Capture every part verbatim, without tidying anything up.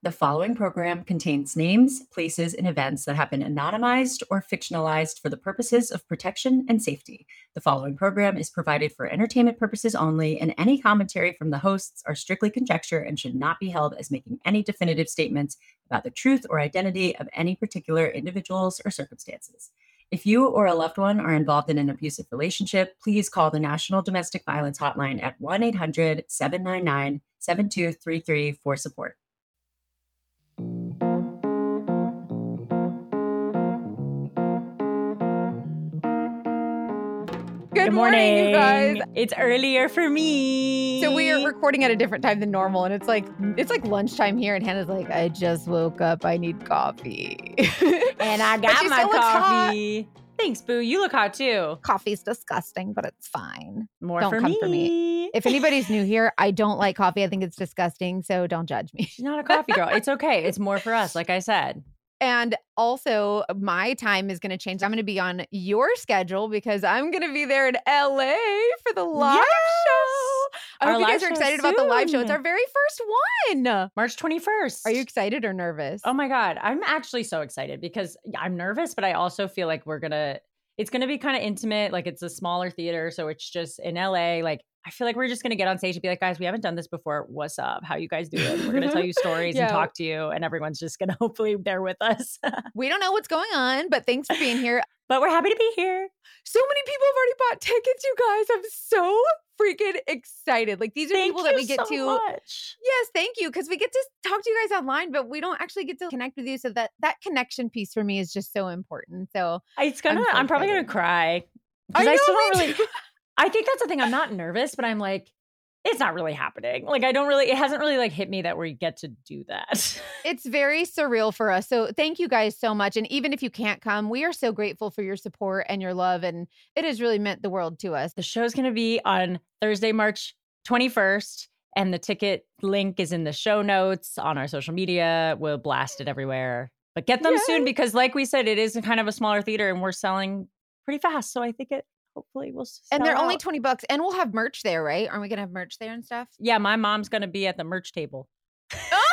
The following program contains names, places, and events that have been anonymized or fictionalized for the purposes of protection and safety. The following program is provided for entertainment purposes only, and any commentary from the hosts are strictly conjecture and should not be held as making any definitive statements about the truth or identity of any particular individuals or circumstances. If you or a loved one are involved in an abusive relationship, please call the National Domestic Violence Hotline at one eight hundred seven nine nine seven two three three for support. Good, Good morning, morning, you guys. It's earlier for me. So we are recording at a different time than normal, and it's like it's like lunchtime here, and Hannah's like, I just woke up, I need coffee. And I But got she my still looks coffee. Thanks, Boo. You look hot too. Coffee's disgusting, but it's fine. More Don't for come me. for me. If anybody's new here, I don't like coffee. I think it's disgusting, so don't judge me. She's not a coffee girl. It's okay. It's more for us, like I said. And also, my time is going to change. I'm going to be on your schedule because I'm going to be there in L A for the live Yes! show. I Our hope you live guys are show excited about the live show. soon. It's our very first one. March twenty-first. Are you excited or nervous? Oh my God. I'm actually so excited because I'm nervous, but I also feel like we're going to, it's going to be kind of intimate. Like it's a smaller theater. So it's just in L A. Like I feel like we're just going to get on stage and be like, guys, we haven't done this before. What's up? How you guys doing? We're going to tell you stories Yeah. and talk to you. And everyone's just going to hopefully there with us. We don't know what's going on, but thanks for being here. But we're happy to be here. So many people have already bought tickets, you guys. I'm so freaking excited. Like these are Thank people that you we get so to. much. Yes, thank you. Because we get to talk to you guys online, but we don't actually get to connect with you. So that that connection piece for me is just so important. So It's gonna. I'm I'm, so probably excited. gonna cry I because I, know, still me don't really. too. I think that's the thing. I'm not nervous, but I'm like, it's not really happening. Like I don't really. It hasn't really like hit me that we get to do that. It's very surreal for us. So thank you guys so much. And even if you can't come, we are so grateful for your support and your love. And it has really meant the world to us. The show's gonna be on Thursday, March twenty-first, and the ticket link is in the show notes on our social media. We'll blast it everywhere. But get them Yay. soon because, like we said, it is kind of a smaller theater, and we're selling pretty fast. So I think it. Hopefully, we'll. Sell And they're only out. twenty bucks. And we'll have merch there, right? Aren't we going to have merch there and stuff? Yeah, my mom's gonna be at the merch table. Oh,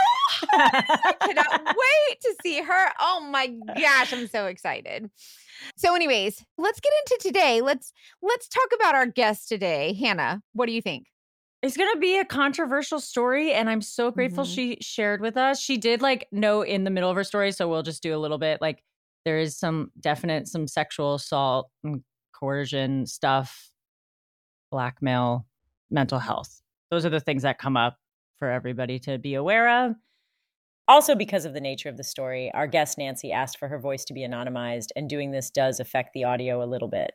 I cannot wait to see her. Oh my gosh, I'm so excited. So anyways, let's get into today. Let's let's talk about our guest today. Hannah, what do you think? It's going to be a controversial story, and I'm so grateful Mhm. she shared with us. She did like know in the middle of her story, so we'll just do a little bit. Like there is some definite some sexual assault and coercion stuff, blackmail, mental health. Those are the things that come up for everybody to be aware of. Also, because of the nature of the story, our guest Nancy asked for her voice to be anonymized, and doing this does affect the audio a little bit.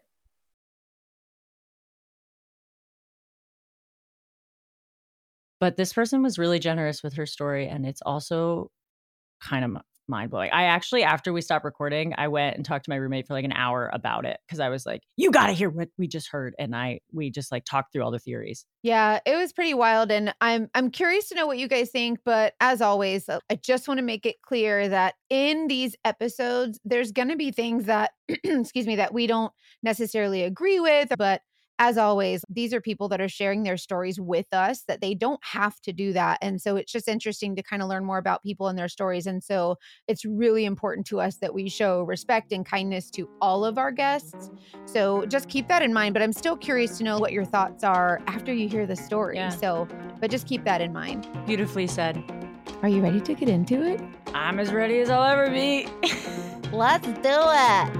But this person was really generous with her story, and it's also kind of mind blowing. I actually, after we stopped recording, I went and talked to my roommate for like an hour about it because I was like, "You got to hear what we just heard," and I we just like talked through all the theories. Yeah, it was pretty wild, and I'm I'm curious to know what you guys think. But as always, uh, I just want to make it clear that in these episodes, there's going to be things that, excuse me, that we don't necessarily agree with. But as always, these are people that are sharing their stories with us that they don't have to do that, and so it's just interesting to kind of learn more about people and their stories. And so it's really important to us that we show respect and kindness to all of our guests. So just keep that in mind. But I'm still curious to know what your thoughts are after you hear the story. Yeah. So, but just keep that in mind. Beautifully said. Are you ready to get into it? I'm as ready as I'll ever be. Let's do it.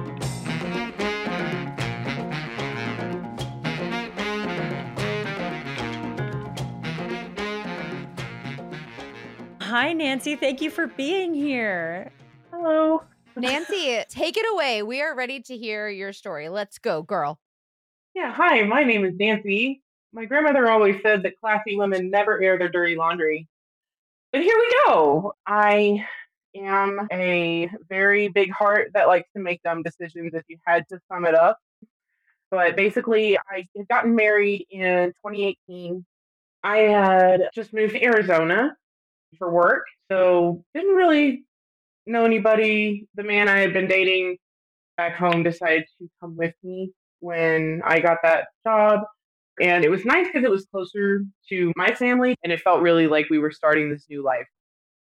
Hi, Nancy. Thank you for being here. Hello. Nancy, take it away. We are ready to hear your story. Let's go, girl. Yeah, hi, my name is Nancy. My grandmother always said that classy women never air their dirty laundry. But here we go. I am a very big heart that likes to make dumb decisions if you had to sum it up. But basically, I had gotten married in twenty eighteen. I had just moved to Arizona for work, so didn't really know anybody. The man I had been dating back home decided to come with me when I got that job. And it was nice because it was closer to my family and it felt really like we were starting this new life.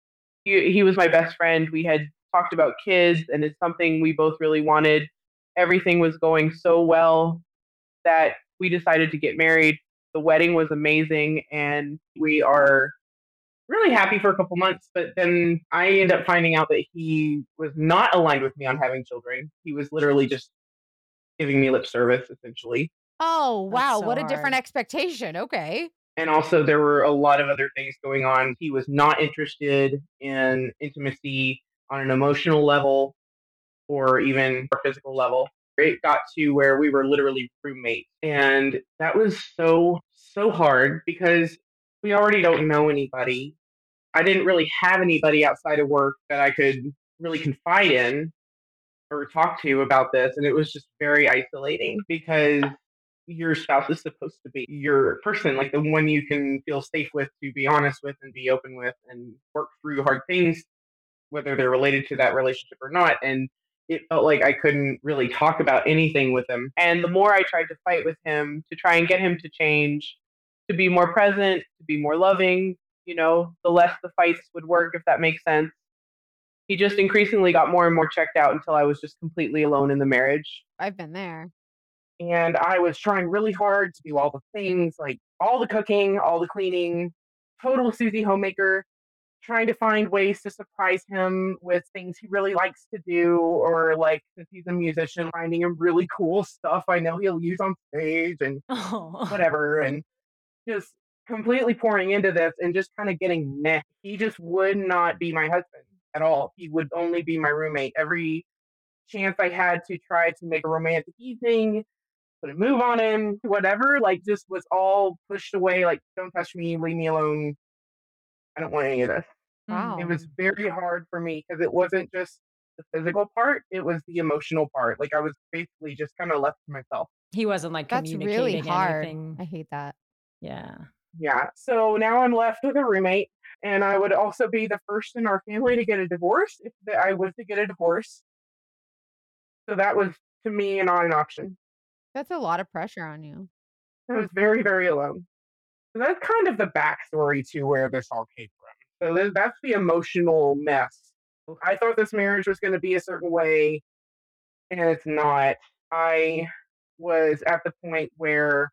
He, he was my best friend. We had talked about kids, and it's something we both really wanted. Everything was going so well that we decided to get married. The wedding was amazing, and we are really happy for a couple months. But then I ended up finding out that he was not aligned with me on having children. He was literally just giving me lip service, essentially. Oh, wow. so What a different hard. expectation. Okay. And also, there were a lot of other things going on. He was not interested in intimacy on an emotional level or even a physical level. It got to where we were literally roommates. And that was so, so hard because we already don't know anybody. I didn't really have anybody outside of work that I could really confide in or talk to about this. And it was just very isolating because your spouse is supposed to be your person, like the one you can feel safe with, to be honest with and be open with and work through hard things, whether they're related to that relationship or not. And it felt like I couldn't really talk about anything with him. And the more I tried to fight with him to try and get him to change, to be more present, to be more loving, you know, the less the fights would work, if that makes sense. He just increasingly got more and more checked out until I was just completely alone in the marriage. I've been there. And I was trying really hard to do all the things, like all the cooking, all the cleaning, total Susie homemaker, trying to find ways to surprise him with things he really likes to do, or like, since he's a musician, finding him really cool stuff I know he'll use on stage and Oh. whatever, and just completely pouring into this and just kind of getting meh. He just would not be my husband at all. He would only be my roommate. Every chance I had to try to make a romantic evening, put a move on him, whatever, like, just was all pushed away. Like, don't touch me, leave me alone. I don't want any of this. Wow. It was very hard for me because it wasn't just the physical part, it was the emotional part. Like, I was basically just kind of left to myself. He wasn't like That's communicating really hard. anything. I hate that. Yeah. Yeah. So now I'm left with a roommate, and I would also be the first in our family to get a divorce if the- I was to get a divorce. So that was, to me, not an option. That's a lot of pressure on you. I was very, very alone. So that's kind of the backstory to where this all came from. So th- that's the emotional mess. I thought this marriage was going to be a certain way, and it's not. I was at the point where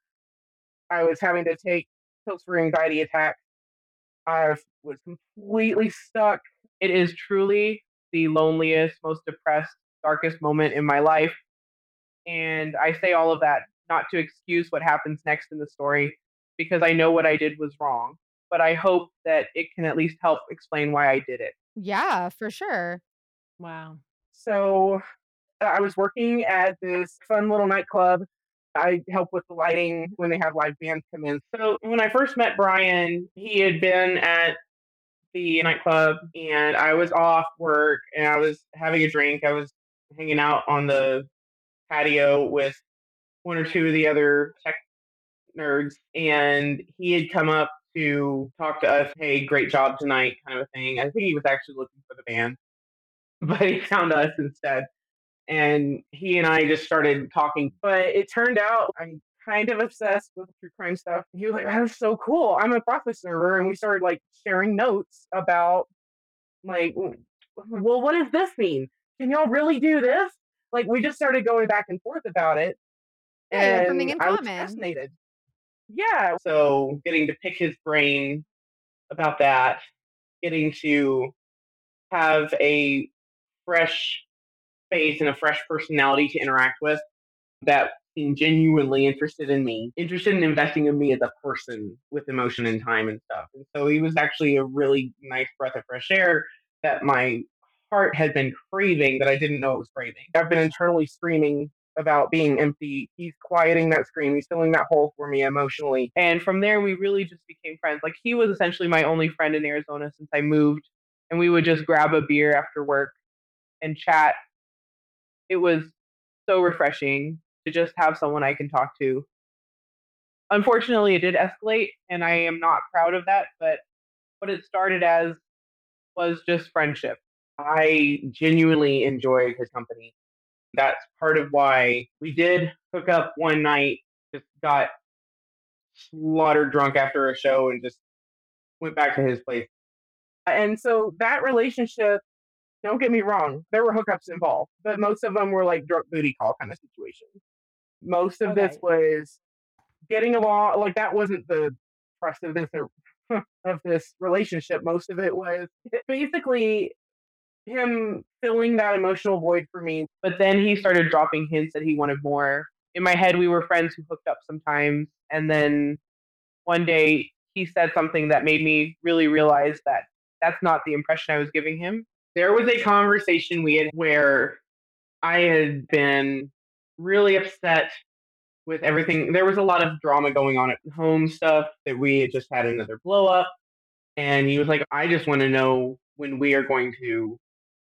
I was having to take pills for anxiety attacks. I was completely stuck. It is truly the loneliest, most depressed, darkest moment in my life. And I say all of that not to excuse what happens next in the story, because I know what I did was wrong. But I hope that it can at least help explain why I did it. Yeah, for sure. Wow. So uh, I was working at this fun little nightclub. I help with the lighting when they have live bands come in. So when I first met Brian, he had been at the nightclub and I was off work and I was having a drink. I was hanging out on the patio with one or two of the other tech nerds, and he had come up to talk to us. Hey, great job tonight, kind of a thing. I think he was actually looking for the band, but he found us instead. And he and I just started talking. But it turned out I'm kind of obsessed with true crime stuff. He was like, that was so cool. I'm a Process server. And we started like sharing notes about, like, well, what does this mean? Can y'all really do this? Like, we just started going back and forth about it. Yeah, you have And something in I was common. fascinated. Yeah. So getting to pick his brain about that, getting to have a fresh face and a fresh personality to interact with that seemed genuinely interested in me, interested in investing in me as a person with emotion and time and stuff. And so he was actually a really nice breath of fresh air that my heart had been craving that I didn't know it was craving. I've been internally screaming about being empty. He's quieting that scream. He's filling that hole for me emotionally. And from there, we really just became friends. Like, he was essentially my only friend in Arizona since I moved. And we would just grab a beer after work and chat. It was so refreshing to just have someone I can talk to. Unfortunately, it did escalate, and I am not proud of that. But what it started as was just friendship. I genuinely enjoyed his company. That's part of why we did hook up one night, just got slaughtered drunk after a show and just went back to his place. And so that relationship, don't get me wrong, there were hookups involved, but most of them were like drunk booty call kind of situations. Most of this Okay. was getting along. Like that wasn't the thrust of this of this relationship. Most of it was basically him filling that emotional void for me. But then he started dropping hints that he wanted more. In my head, we were friends who hooked up sometimes, and then one day he said something that made me really realize that that's not the impression I was giving him. There was a conversation we had where I had been really upset with everything. There was a lot of drama going on at home stuff that we had just had another blow up. And he was like, I just want to know when we are going to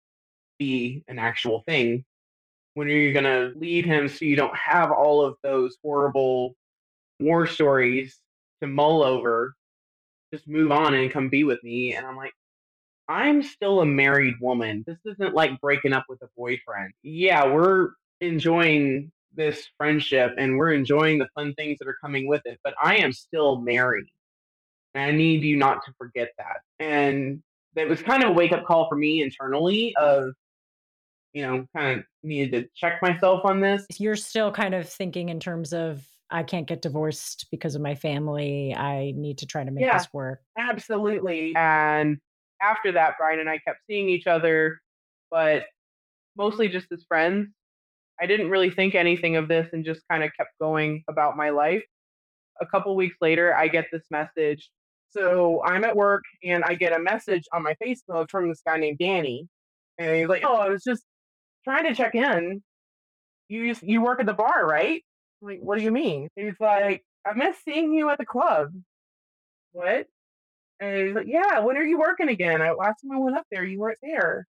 be an actual thing. When are you going to leave him so you don't have all of those horrible war stories to mull over? Just move on and come be with me. And I'm like, I'm still a married woman. This isn't like breaking up with a boyfriend. Yeah, we're enjoying this friendship and we're enjoying the fun things that are coming with it, but I am still married. And I need you not to forget that. And that was kind of a wake up call for me internally of, you know, kind of needed to check myself on this. You're still kind of thinking in terms of, I can't get divorced because of my family. I need to try to make Yeah. this work. Absolutely. And after that, Brian and I kept seeing each other, but mostly just as friends. I didn't really think anything of this and just kind of kept going about my life. A couple weeks later, I get this message. So I'm at work and I get a message on my Facebook from this guy named Danny. And he's like, oh, I was just trying to check in. You just, you work at the bar, right? I'm like, what do you mean? He's like, I miss seeing you at the club. What? And he's like, yeah, when are you working again? I, last time I went up there, you weren't there.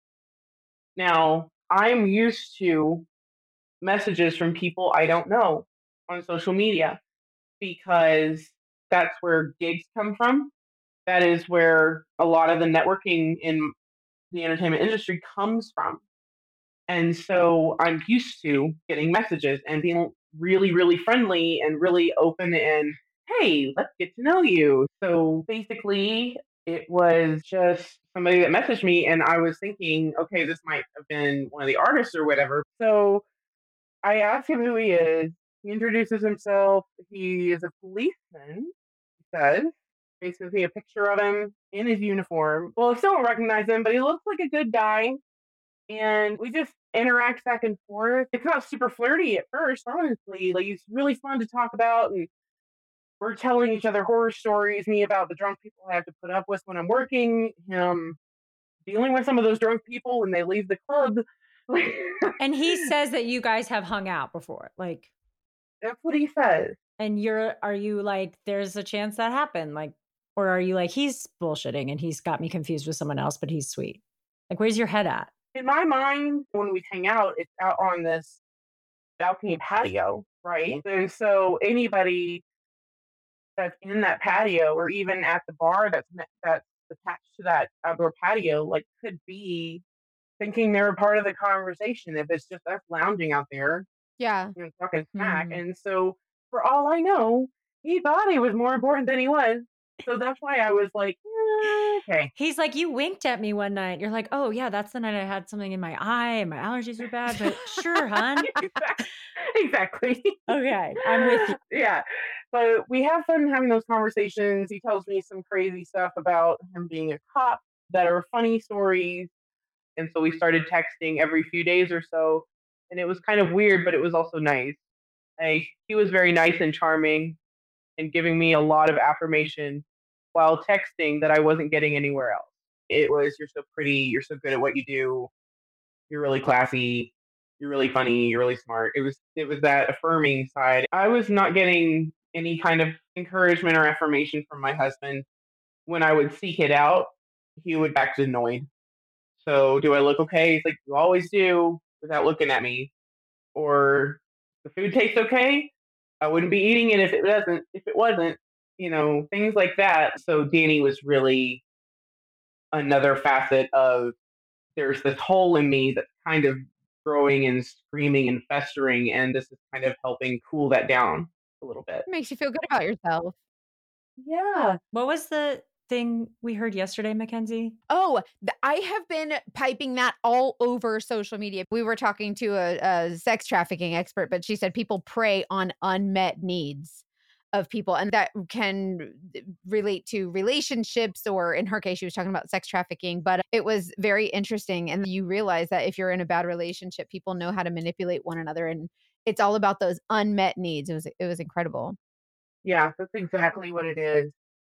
Now, I'm used to messages from people I don't know on social media because that's where gigs come from. That is where a lot of the networking in the entertainment industry comes from. And so I'm used to getting messages and being really, really friendly and really open and, hey, let's get to know you. So basically, it was just somebody that messaged me, and I was thinking, okay, this might have been one of the artists or whatever. So I asked him who he is. He introduces himself. He is a policeman, he says. Basically, a picture of him in his uniform. Well, I still don't recognize him, but he looks like a good guy. And we just interact back and forth. It's not super flirty at first, honestly. Like, he's really fun to talk about. And we're telling each other horror stories, me about the drunk people I have to put up with when I'm working, him dealing with some of those drunk people when they leave the club. And he says that you guys have hung out before. Like, that's what he says. And you're, are you like, there's a chance that happened? Like, or are you like, he's bullshitting and he's got me confused with someone else, but he's sweet? Like, where's your head at? In my mind, when we hang out, it's out on this balcony patio, right? And so anybody that's in that patio or even at the bar that's that's attached to that outdoor patio, like, could be thinking they're a part of the conversation if it's just us lounging out there. Yeah. You know, talking smack. Mm. And so for all I know, he thought he was more important than he was. So that's why I was like, eh, okay. He's like, you winked at me one night. You're like, oh, yeah, that's the night I had something in my eye and my allergies were bad, but sure, hon. Exactly. Okay, I'm with you. Yeah. But we have fun having those conversations. He tells me some crazy stuff about him being a cop that are funny stories. And so we started texting every few days or so. And it was kind of weird, but it was also nice. I, he was very nice and charming and giving me a lot of affirmation while texting that I wasn't getting anywhere else. It was, you're so pretty, you're so good at what you do, you're really classy, you're really funny, you're really smart. It was it was that affirming side. I was not getting any kind of encouragement or affirmation from my husband. When I would seek it out, he would act annoyed. So, do I look okay? He's like, you always do, without looking at me. Or, the food tastes okay? I wouldn't be eating it if it doesn't, if it wasn't, you know, things like that. So Danny was really another facet of, there's this hole in me that's kind of growing and screaming and festering, and this is kind of helping cool that down a little bit. It makes you feel good about yourself. Yeah. What was the thing we heard yesterday, Mackenzie? Oh, th- I have been piping that all over social media. We were talking to a, a sex trafficking expert, but she said people prey on unmet needs of people, and that can relate to relationships, or in her case, she was talking about sex trafficking. But it was very interesting. And you realize that if you're in a bad relationship, people know how to manipulate one another, and it's all about those unmet needs. It was it was incredible. Yeah, that's exactly what it is.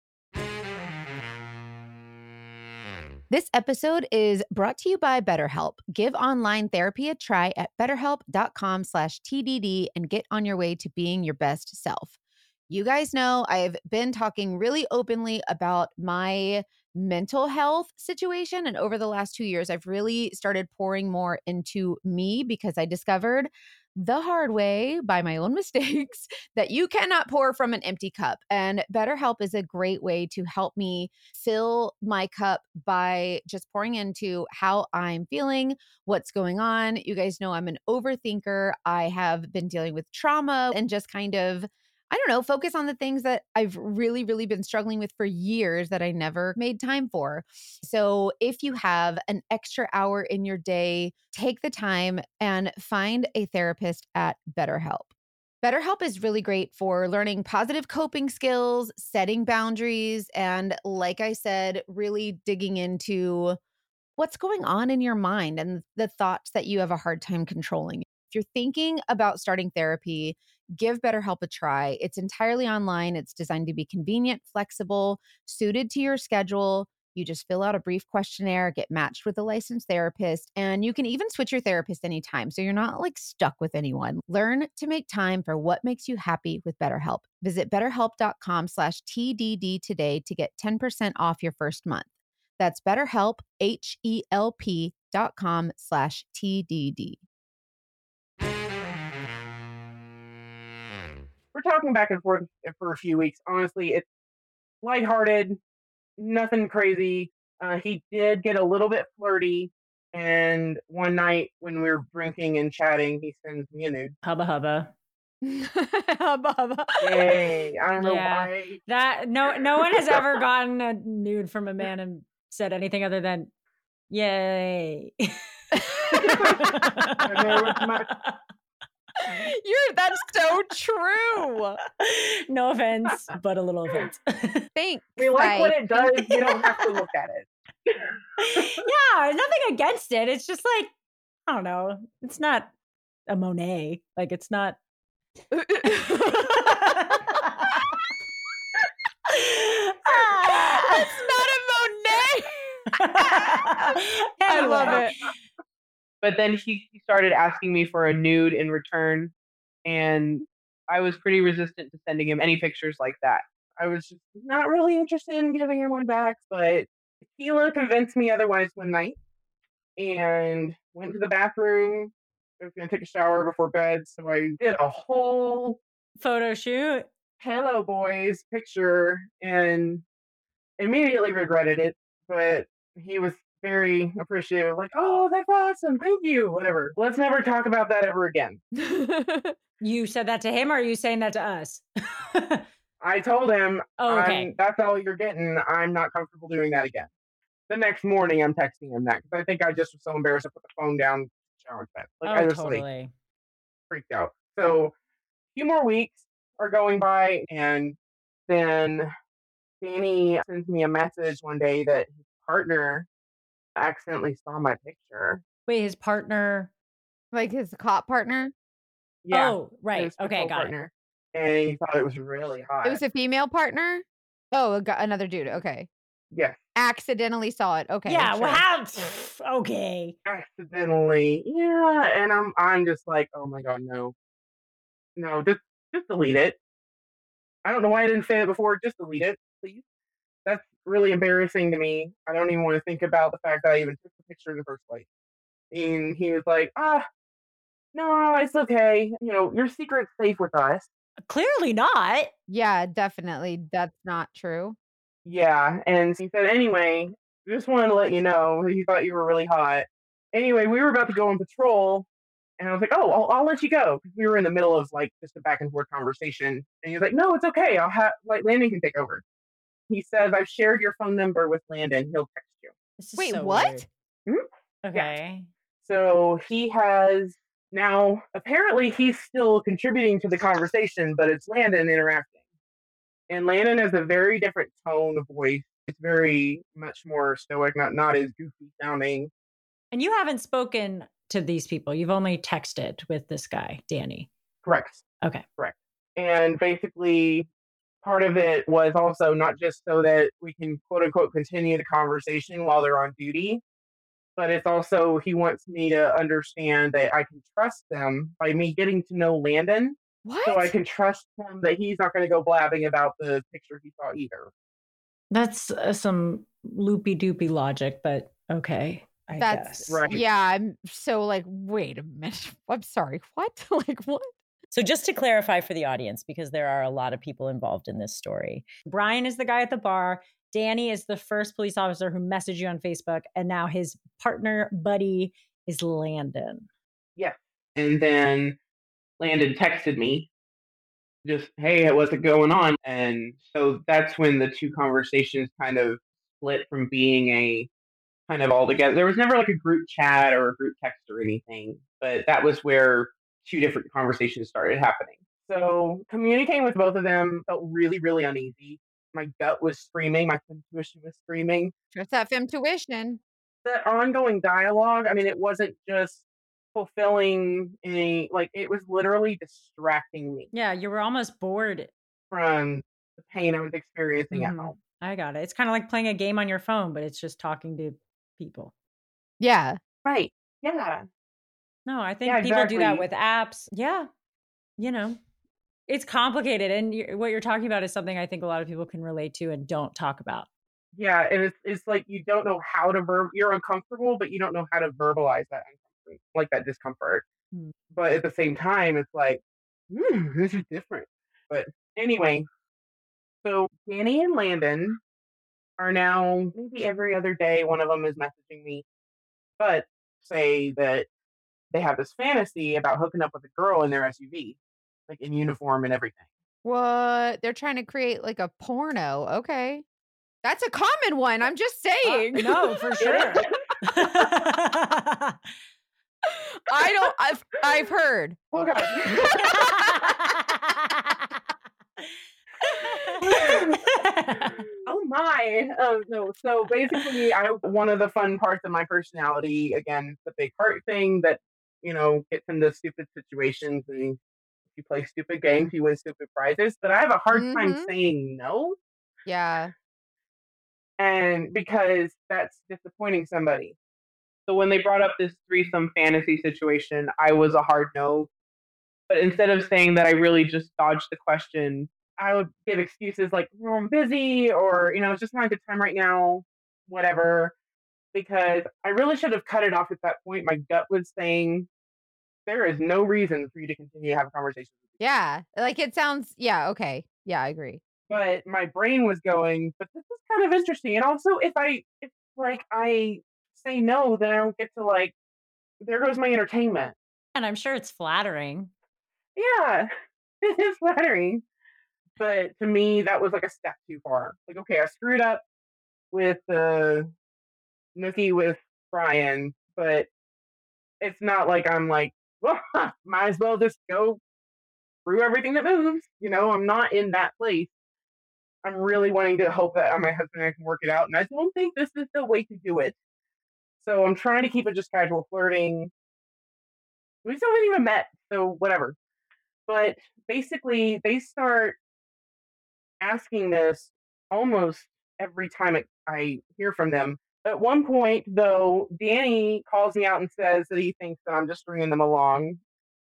This episode is brought to you by BetterHelp. Give online therapy a try at betterhelp.com slash TDD and get on your way to being your best self. You guys know I've been talking really openly about my mental health situation. And over the last two years, I've really started pouring more into me because I discovered the hard way by my own mistakes that you cannot pour from an empty cup. And BetterHelp is a great way to help me fill my cup by just pouring into how I'm feeling, what's going on. You guys know I'm an overthinker. I have been dealing with trauma and just kind of, I don't know, focus on the things that I've really, really been struggling with for years that I never made time for. So if you have an extra hour in your day, take the time and find a therapist at BetterHelp. BetterHelp is really great for learning positive coping skills, setting boundaries, and like I said, really digging into what's going on in your mind and the thoughts that you have a hard time controlling. If you're thinking about starting therapy, give BetterHelp a try. It's entirely online. It's designed to be convenient, flexible, suited to your schedule. You just fill out a brief questionnaire, get matched with a licensed therapist, and you can even switch your therapist anytime. So you're not like stuck with anyone. Learn to make time for what makes you happy with BetterHelp. Visit betterhelp.com slash TDD today to get ten percent off your first month. That's BetterHelp, H-E-L-P dot com slash TDD. We're talking back and forth for a few weeks. Honestly, it's lighthearted, nothing crazy. Uh, he did get a little bit flirty, and one night when we were drinking and chatting, he sends me a nude. Hubba hubba. Hubba, hubba. Yay! I don't know Yeah. why. That no no one has ever gotten a nude from a man and said anything other than yay. You're that's so true. No offense, but a little offense. Thanks. We like what it does. Mike. You don't have to look at it. Yeah, nothing against it. It's just like, I don't know. It's not a Monet. Like it's not. It's not a Monet. I love it. But then he, he started asking me for a nude in return, and I was pretty resistant to sending him any pictures like that. I was just not really interested in giving him one back, but Keela convinced me otherwise one night, and went to the bathroom. I was going to take a shower before bed, so I did a whole Photo shoot. Hello Boys picture and immediately regretted it, but he was very appreciative, like, oh, that's awesome, thank you, whatever. Let's never talk about that ever again. You said that to him, or are you saying that to us? I told him, Oh, okay. I'm, that's all you're getting. I'm not comfortable doing that again. The next morning, I'm texting him that because I think I just was so embarrassed to put the phone down, shower bed. Like, Oh, I just like, totally. freaked out. So a few more weeks are going by, and then Danny sends me a message one day that his partner accidentally saw my picture. Wait, his partner. Like his cop partner? Yeah, Oh, right. his Okay, patrol got it. partner. And he thought it was really hot. It was a female partner? Oh, a gu- another dude. Okay. Yes, Accidentally saw it. Okay. Yeah. sure. Well, how? Okay. accidentally. Yeah, and I'm I'm just like, oh my god, no, no, just just delete it. I don't know why I didn't say it before. Just delete it, please. That's really embarrassing to me. I don't even want to think about the fact that I even took the picture in the first place. And he was like, ah, no, it's okay. You know, your secret's safe with us. Clearly not. Yeah, definitely. That's not true. Yeah, and he said, anyway, just wanted to let you know he thought you were really hot. Anyway, we were about to go on patrol, and I was like, oh, I'll, I'll let you go. 'Cause we were in the middle of like just a back and forth conversation, and he was like, no, it's okay. I'll have like Landon can take over. He says, I've shared your phone number with Landon. He'll text you. This is Wait, so what? weird. Hmm? Okay. So he has now, apparently, he's still contributing to the conversation, but it's Landon interacting. And Landon has a very different tone of voice. It's very much more stoic, not, not as goofy sounding. And you haven't spoken to these people. You've only texted with this guy, Danny. Correct. Okay. Correct. And basically, part of it was also not just so that we can quote unquote continue the conversation while they're on duty, but it's also he wants me to understand that I can trust them by me getting to know Landon. What? So I can trust him that he's not going to go blabbing about the picture he saw either. That's uh, some loopy doopy logic, but okay. I That's guess. Right. yeah. I'm so like, wait a minute. I'm sorry. What? Like what? So just to clarify for the audience, because there are a lot of people involved in this story. Brian is the guy at the bar. Danny is the first police officer who messaged you on Facebook. And now his partner buddy is Landon. Yeah. And then Landon texted me just, hey, what's it going on? And so that's when the two conversations kind of split from being a kind of all together. There was never like a group chat or a group text or anything, but that was where two different conversations started happening. So communicating with both of them felt really, really uneasy. My gut was screaming. My intuition was screaming. Just that fem tuition. The ongoing dialogue, I mean, it wasn't just fulfilling any, like, it was literally distracting me Yeah, you were almost bored. from the pain I was experiencing Mhm. at home. I got it. It's kind of like playing a game on your phone, but it's just talking to people. Yeah. Right. Yeah. No, I think Yeah, people do that exactly. with apps. Yeah. You know, it's complicated. And you, what you're talking about is something I think a lot of people can relate to and don't talk about. Yeah. And it's, it's like you don't know how to verb, you're uncomfortable, but you don't know how to verbalize that, uncomfort- like that discomfort. Hmm. But at the same time, it's like, "Hmm, this is different." But anyway, so Danny and Landon are now maybe every other day, one of them is messaging me, but say that they have this fantasy about hooking up with a girl in their S U V, like in uniform and everything. What? They're trying to create like a porno. Okay. That's a common one. I'm just saying. No, for sure. I don't I've I've heard. Oh, God. Oh my! Oh no! So basically, I one of the fun parts of my personality, again, the big heart thing that you know gets into stupid situations, and if you play stupid games, you win stupid prizes. But I have a hard time Mhm. saying no, Yeah. and because that's disappointing somebody. So when they brought up this threesome fantasy situation, I was a hard no. But instead of saying that I really just dodged the question, I would give excuses like, "Oh, I'm busy," or, you know, "It's just not a good time right now," whatever, because I really should have cut it off at that point. My gut was saying, there is no reason for you to continue to have a conversation with me. Yeah. Like it sounds yeah, okay. Yeah, I agree. But my brain was going, but this is kind of interesting. And also, if I, if like I say no, then I don't get to like, there goes my entertainment. And I'm sure it's flattering. Yeah, it is flattering. But to me, that was like a step too far. Like, okay, I screwed up with the nookie with Brian, but it's not like I'm like, well, might as well just go through everything that moves. You know, I'm not in that place. I'm really wanting to hope that my husband and I can work it out. And I don't think this is the way to do it. So I'm trying to keep it just casual flirting. We still haven't even met, so whatever. But basically, they start asking this almost every time it, I hear from them. At one point, though, Danny calls me out and says that he thinks that I'm just stringing them along.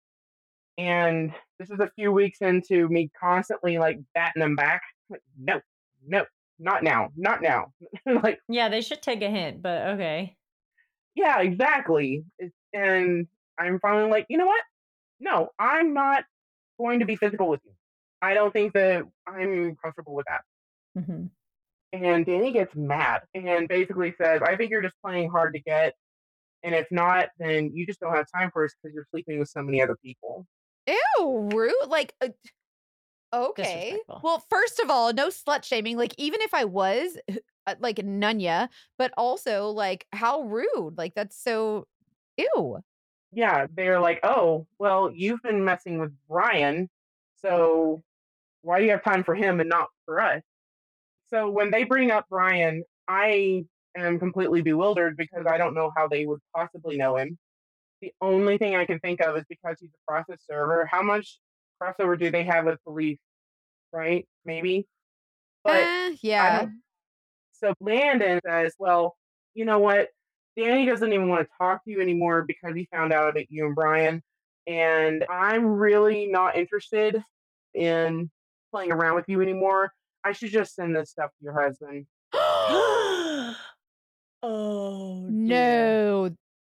And this is a few weeks into me constantly like batting them back. Like, no, no, not now, not now. Like, Yeah, they should take a hint, but okay. yeah, exactly. It's, and I'm finally like, you know what? No, I'm not going to be physical with you. I don't think that I'm comfortable with that. Mhm. And Danny gets mad and basically says, I think you're just playing hard to get. And if not, then you just don't have time for us because you're sleeping with so many other people. Ew, rude. Like uh, Okay. Disrespectful. Well, first of all, no slut shaming. Like, even if I was uh, like Nunya, but also like how rude. Like, that's so ew. Yeah, they're like, oh, well, you've been messing with Brian, so why do you have time for him and not for us? So when they bring up Brian, I am completely bewildered because I don't know how they would possibly know him. The only thing I can think of is because he's a process server. How much crossover do they have with police, right? Maybe. But Eh, I yeah. don't. So Landon says, well, you know what? Danny doesn't even want to talk to you anymore because he found out about you and Brian. And I'm really not interested in playing around with you anymore. I should just send this stuff to your husband. Oh, dear. No.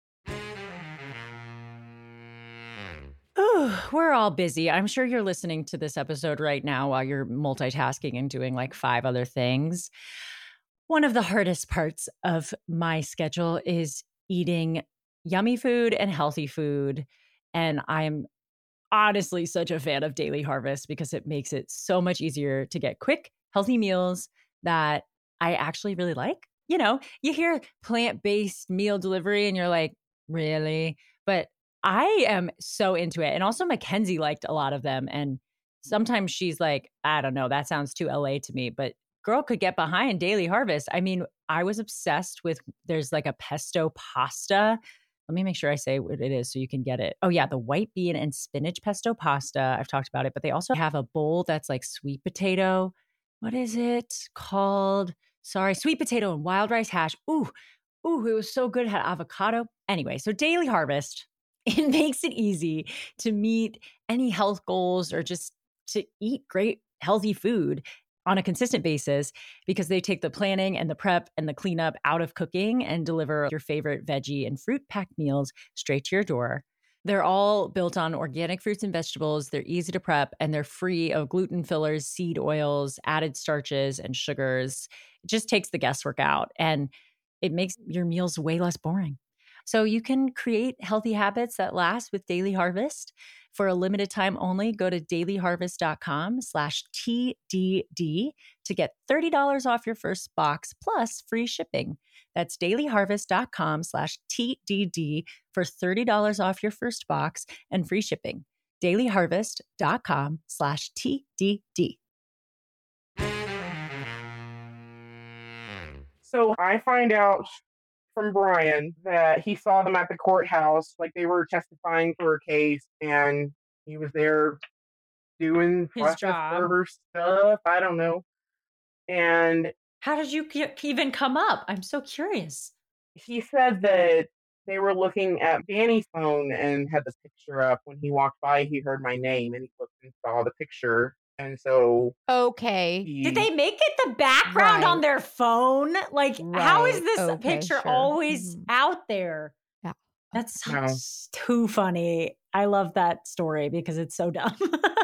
Ooh, we're all busy. I'm sure you're listening to this episode right now while you're multitasking and doing like five other things. One of the hardest parts of my schedule is eating yummy food and healthy food. And I'm honestly such a fan of Daily Harvest because it makes it so much easier to get quick, healthy meals that I actually really like. You know, you hear plant-based meal delivery and you're like, really? But I am so into it. And also Mackenzie liked a lot of them. And sometimes she's like, I don't know, that sounds too L A to me. But girl could get behind Daily Harvest. I mean, I was obsessed with, there's like a pesto pasta. Let me make sure I say what it is so you can get it. Oh yeah, the white bean and spinach pesto pasta. I've talked about it, but they also have a bowl that's like sweet potato. What is it called? Sorry, sweet potato and wild rice hash. Ooh, ooh, it was so good. It had avocado. Anyway, so Daily Harvest, it makes it easy to meet any health goals or just to eat great, healthy food on a consistent basis because they take the planning and the prep and the cleanup out of cooking and deliver your favorite veggie and fruit packed meals straight to your door. They're all built on organic fruits and vegetables. They're easy to prep and they're free of gluten fillers, seed oils, added starches, and sugars. It just takes the guesswork out and it makes your meals way less boring. So you can create healthy habits that last with Daily Harvest. For a limited time only, go to dailyharvest.com slash TDD to get thirty dollars off your first box plus free shipping. That's dailyharvest.com slash TDD for thirty dollars off your first box and free shipping. dailyharvest.com slash TDD. So I find out from Brian that he saw them at the courthouse, like they were testifying for a case, and he was there doing His process job. server stuff. I don't know. And How did you k- even come up? I'm so curious. he said that they were looking at Danny's phone and had this picture up. When he walked by, he heard my name and he looked and saw the picture. And so Okay. he, Did they make it the background Right. on their phone? Like, how is Right. this Okay, picture sure. always Mhm. out there? Yeah. That's so, No. too funny. I love that story because it's so dumb.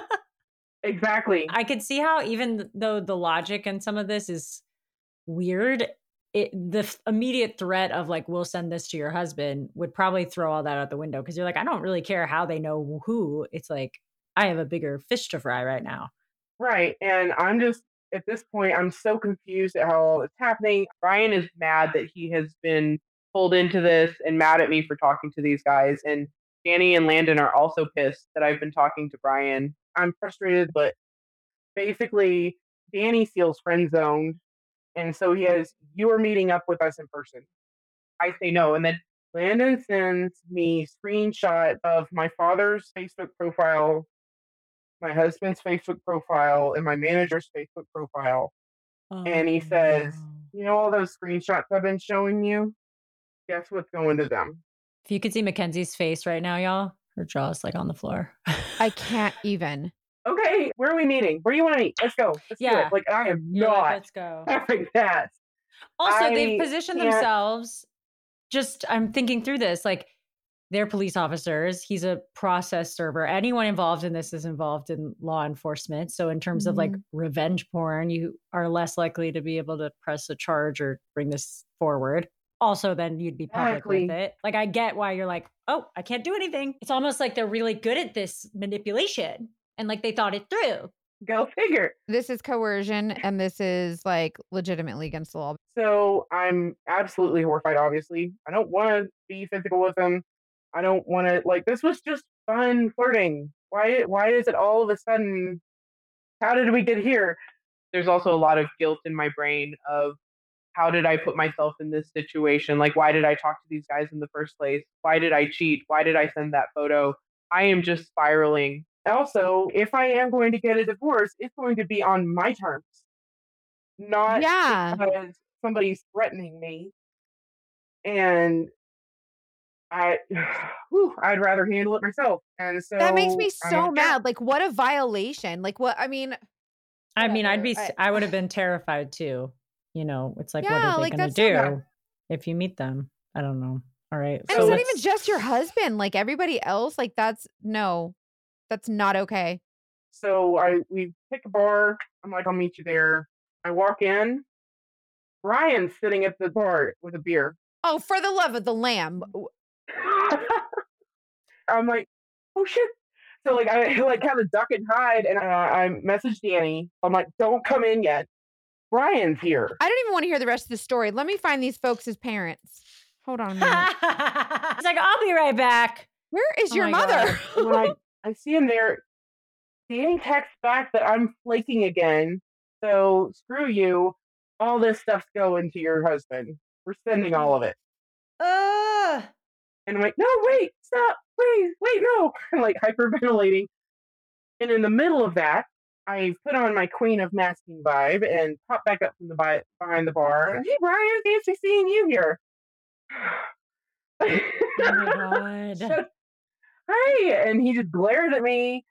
exactly. I could see how, even though the logic in some of this is weird, it the f- immediate threat of like, we'll send this to your husband would probably throw all that out the window because you're like, I don't really care how they know who. It's like, I have a bigger fish to fry right now. Right. And I'm just, at this point, I'm so confused at how all it's happening. Brian is mad that he has been pulled into this and mad at me for talking to these guys. And Danny and Landon are also pissed that I've been talking to Brian. I'm frustrated, but basically, Danny feels friend zoned. And so he has, you are meeting up with us in person. I say no. And then Landon sends me screenshot of my father's Facebook profile, my husband's Facebook profile, and my manager's Facebook profile. And he says, you know all those screenshots I've been showing you? Guess what's going to them? If you could see Mackenzie's face right now, y'all, her jaw is like on the floor. I can't even. Okay, where are we meeting? Where do you want to meet? Let's go. Let's do Yeah. it. Like, I am You're like, not let's go. having that. Also, I they've positioned can't- themselves. Just, I'm thinking through this, like, they're police officers. He's a process server. Anyone involved in this is involved in law enforcement. So in terms of like revenge porn, you are less likely to be able to press a charge or bring this forward. Also, then you'd be public Exactly. with it. Like, I get why you're like, oh, I can't do anything. It's almost like they're really good at this manipulation and like they thought it through. Go figure. This is coercion, and this is like legitimately against the law. So I'm absolutely horrified, obviously. I don't want to be physical with him. I don't want to, like, this was just fun flirting. Why, why is it all of a sudden, how did we get here? There's also a lot of guilt in my brain of how did I put myself in this situation? Like, why did I talk to these guys in the first place? Why did I cheat? Why did I send that photo? I am just spiraling. Also, if I am going to get a divorce, it's going to be on my terms, not Yeah. because somebody's threatening me. And I, whew, I'd rather handle it myself. And so That makes me I'm so like, mad. Like, what a violation. Like, what? I mean, I mean, I'd be, whatever. I, I would have been terrified too. You know, it's like, what Yeah, are they like, going to that's so do bad. if you meet them? I don't know. All right. And so it's not let's- even just your husband. Like everybody else, like that's no, that's not okay. So I we pick a bar. I'm like, I'll meet you there. I walk in. Brian's sitting at the bar with a beer. Oh, for the love of the lamb. I'm like, oh shit. So like I like kind of duck and hide, and uh, I message Danny. I'm like, don't come in yet. Brian's here. I don't even want to hear the rest of the story. Let me find these folks as parents. Hold on a minute. It's like, I'll be right back. Where is Oh your my mother? And when I, I see him there, Danny texts back that I'm flaking again. So screw you. All this stuff's going to your husband. We're sending all of it. Uh, And I'm like, no, wait, stop, please, wait, no. I'm like hyperventilating. And in the middle of that, I put on my Queen of Masking vibe and pop back up from the bi- behind the bar. Hey, Brian, fancy seeing you here. oh my God. So, hi, and he just glared at me,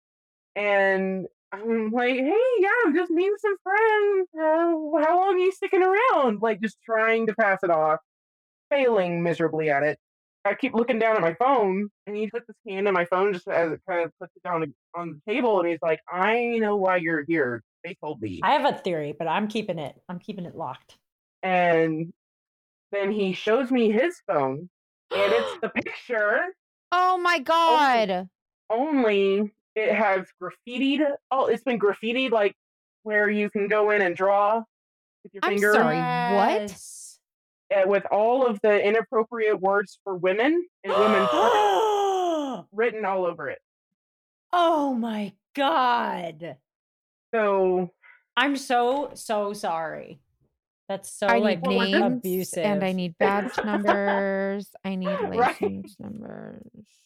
and I'm like, hey, yeah, I'm just meeting some friends. Uh, how long are you sticking around? Like, just trying to pass it off, failing miserably at it. I keep looking down at my phone, and he puts his hand on my phone just as it kind of puts it down on the table, and he's like, I know why you're here. They told me. I have a theory, but I'm keeping it. I'm keeping it locked. And then he shows me his phone, and it's the picture, Oh my God. only it has graffitied. Oh, it's been graffitied, like where you can go in and draw with your I'm finger. sorry. What? Yes. uh, with all of the inappropriate words for women and women's oh written all over it. my God. So I'm so, so sorry. That's so I like need Well, we're just- names abusive. and I need badge numbers. I need Right. license numbers.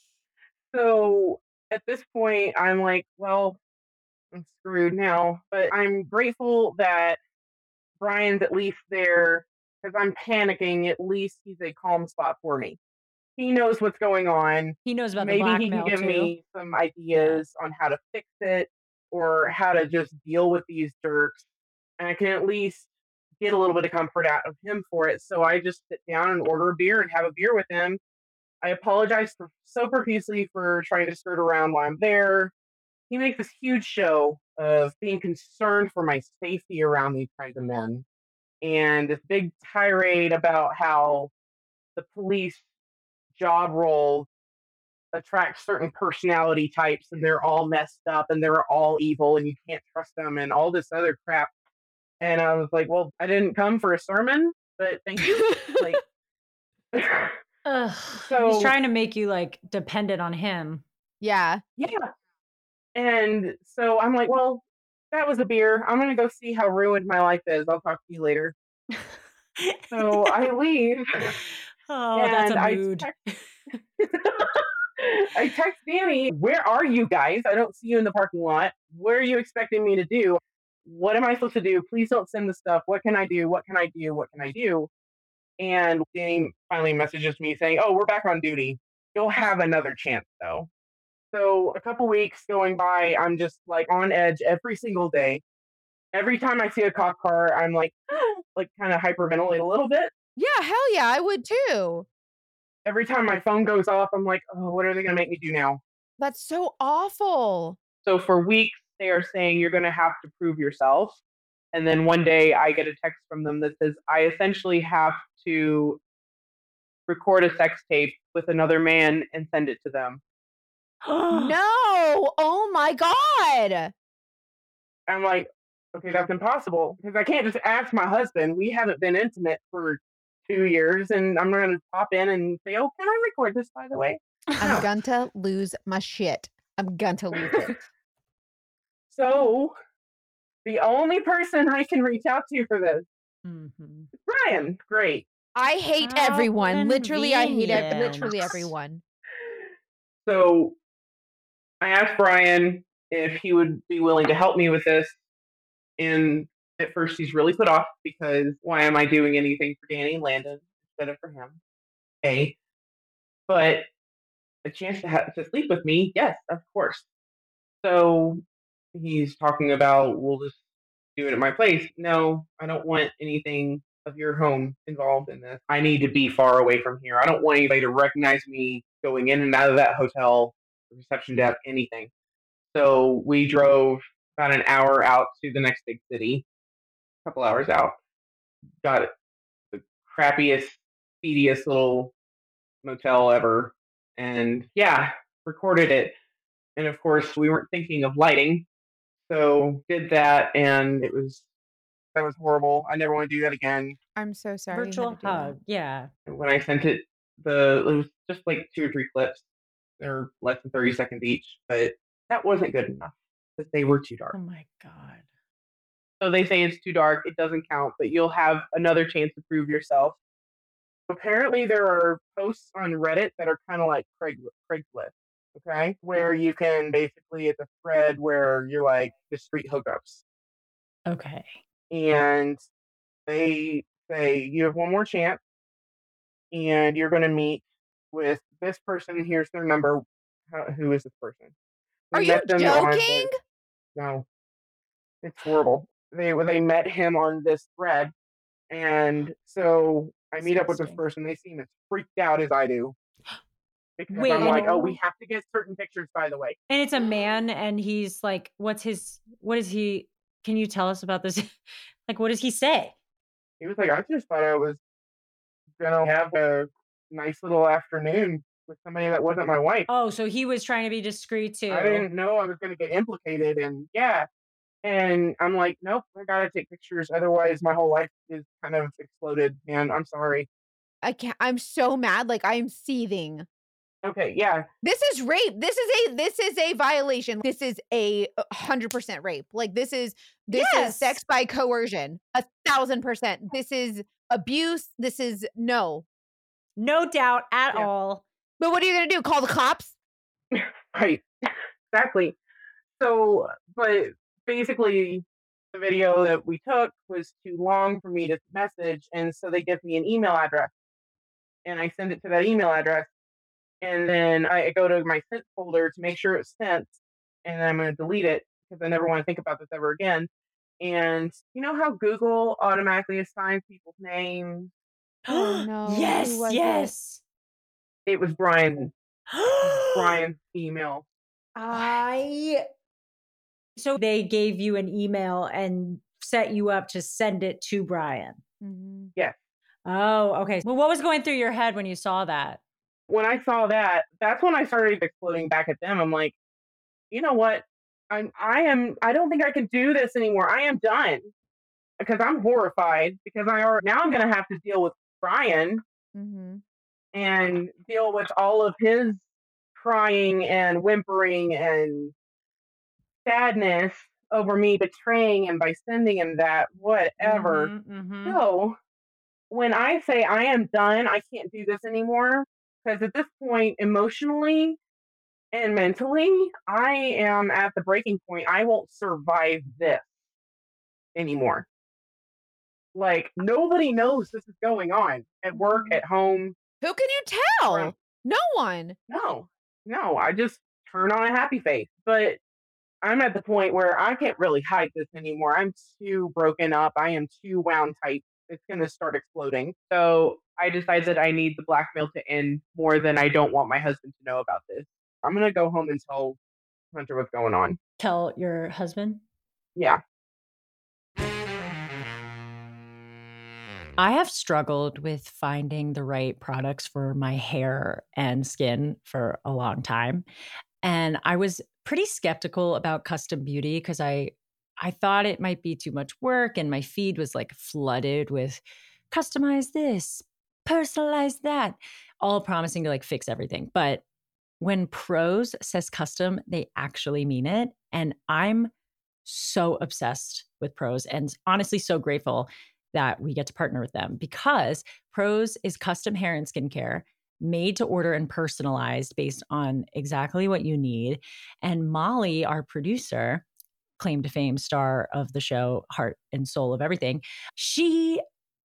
so at this point, I'm like, well, I'm screwed now. But I'm grateful that Brian's at least there because I'm panicking. At least he's a calm spot for me. He knows what's going on. He knows about the Maybe he blackmail can give too. me some ideas on how to fix it or how to just deal with these jerks. And I can at least get a little bit of comfort out of him for it. So I just sit down and order a beer and have a beer with him. I apologize for, so profusely for trying to skirt around while I'm there. He makes this huge show of being concerned for my safety around these kinds of men. And this big tirade about how the police job role attracts certain personality types and they're all messed up and they're all evil and you can't trust them and all this other crap. And I was like, well, I didn't come for a sermon, but thank you. Like, Ugh. So- He's trying to make you like dependent on him. Yeah. yeah. And so I'm like, well, that was a beer. I'm going to go see how ruined my life is. I'll talk to you later. So I leave. Oh, that's a I mood. text- I text Danny, where are you guys? I don't see you in the parking lot. What are you expecting me to do? What am I supposed to do? Please don't send the stuff. What can I do? What can I do? What can I do? And Danny finally messages me saying, oh, we're back on duty. You'll have another chance, though. So a couple weeks going by, I'm just like on edge every single day. Every time I see a cop car, I'm like, like kind of hyperventilate a little bit. Yeah, hell yeah, I would too. Every time my phone goes off, I'm like, oh, what are they going to make me do now? That's so awful. So for weeks, they are saying you're going to have to prove yourself. And then one day I get a text from them that says, I essentially have to record a sex tape with another man and send it to them. No. Oh my God. I'm like, okay, that's impossible because I can't just ask my husband. We haven't been intimate for two years, and I'm going to pop in and say, oh, can I record this, by the way? I'm No. going to lose my shit. I'm going to lose it. So the only person I can reach out to for this Mm-hmm. is Brian. Great. I hate How everyone. Literally, I hate ev- convenient. literally everyone. So I asked Brian if he would be willing to help me with this. And at first he's really put off because why am I doing anything for Danny and Landon instead of for him? A. But a chance to have to sleep with me, yes, of course. So he's talking about we'll just do it at my place. No, I don't want anything of your home involved in this. I need to be far away from here. I don't want anybody to recognize me going in and out of that hotel, reception desk, anything. So we drove about an hour out to the next big city, a couple hours out. Got the crappiest, seediest little motel ever. And yeah, recorded it. And of course, we weren't thinking of lighting. So did that, and it was that was horrible. I never want to do that again. I'm so sorry. you had Virtual to do that. hug. Yeah. When I sent it, the it was just like two or three clips. They're less than thirty seconds each, but that wasn't good enough because they were too dark. Oh my God. So they say it's too dark. It doesn't count, but you'll have another chance to prove yourself. Apparently, there are posts on Reddit that are kind of like Craig, Craigslist, okay? Where you can basically, it's a thread where you're like discreet hookups. Okay. And they say you have one more chance and you're going to meet with this person. Here's their number. How, who is this person? We Are you met them on the- joking? no, it's horrible. They they met him on this thread, and so I meet up with this Disgusting. person. They seem as freaked out as I do because Wait, I'm and- like, oh, we have to get certain pictures, by the way. And it's a man, and he's like, what's his, what is he, can you tell us about this? Like, what does he say? He was like, I just thought I was gonna have a nice little afternoon with somebody that wasn't my wife. Oh, so he was trying to be discreet too. I didn't know I was gonna get implicated, and yeah. And I'm like, nope, I gotta take pictures, otherwise my whole life is kind of exploded, man. I'm sorry. I can't. I'm so mad. Like I'm seething. Okay, yeah. This is rape. This is a this is a violation. This is a hundred percent rape. Like this is this is Yes. sex by coercion. A thousand percent. This is abuse. This is no. No doubt at Yeah. all. But what are you gonna do? Call the cops? Right. Exactly. So, but basically, the video that we took was too long for me to message, and so they give me an email address, and I send it to that email address, and then I go to my sent folder to make sure it's sent, and then I'm going to delete it because I never want to think about this ever again. And you know how Google automatically assigns people's names? Oh, no. Who Yes, was it? yes. It was Brian. Brian's email. I. So they gave you an email and set you up to send it to Brian. Mhm. Oh, okay. Well, what was going through your head when you saw that? When I saw that, that's when I started exploding back at them. I'm like, you know what? I'm I am I don't think I can do this anymore. I am done. Because I'm horrified because I are now I'm gonna have to deal with Brian Mhm. and deal with all of his crying and whimpering and sadness over me betraying him by sending him that whatever. Mhm, mhm. So when I say I am done, I can't do this anymore because at this point, emotionally and mentally, I am at the breaking point. I won't survive this anymore. Like, nobody knows this is going on at work, at home. Who can you tell? Right. No one. No, no, I just turn on a happy face. But I'm at the point where I can't really hide this anymore. I'm too broken up. I am too wound tight. It's going to start exploding. So I decided that I need the blackmail to end more than I don't want my husband to know about this. I'm going to go home and tell Hunter what's going on. Tell your husband. Yeah. I have struggled with finding the right products for my hair and skin for a long time. And I was pretty skeptical about custom beauty because I I thought it might be too much work. And my feed was like flooded with customize this, personalize that, all promising to like fix everything. But when Prose says custom, they actually mean it. And I'm so obsessed with Prose and honestly so grateful that we get to partner with them because Prose is custom hair and skincare made to order and personalized based on exactly what you need. And Molly, our producer, claim to fame star of the show, Heart and Soul of Everything, she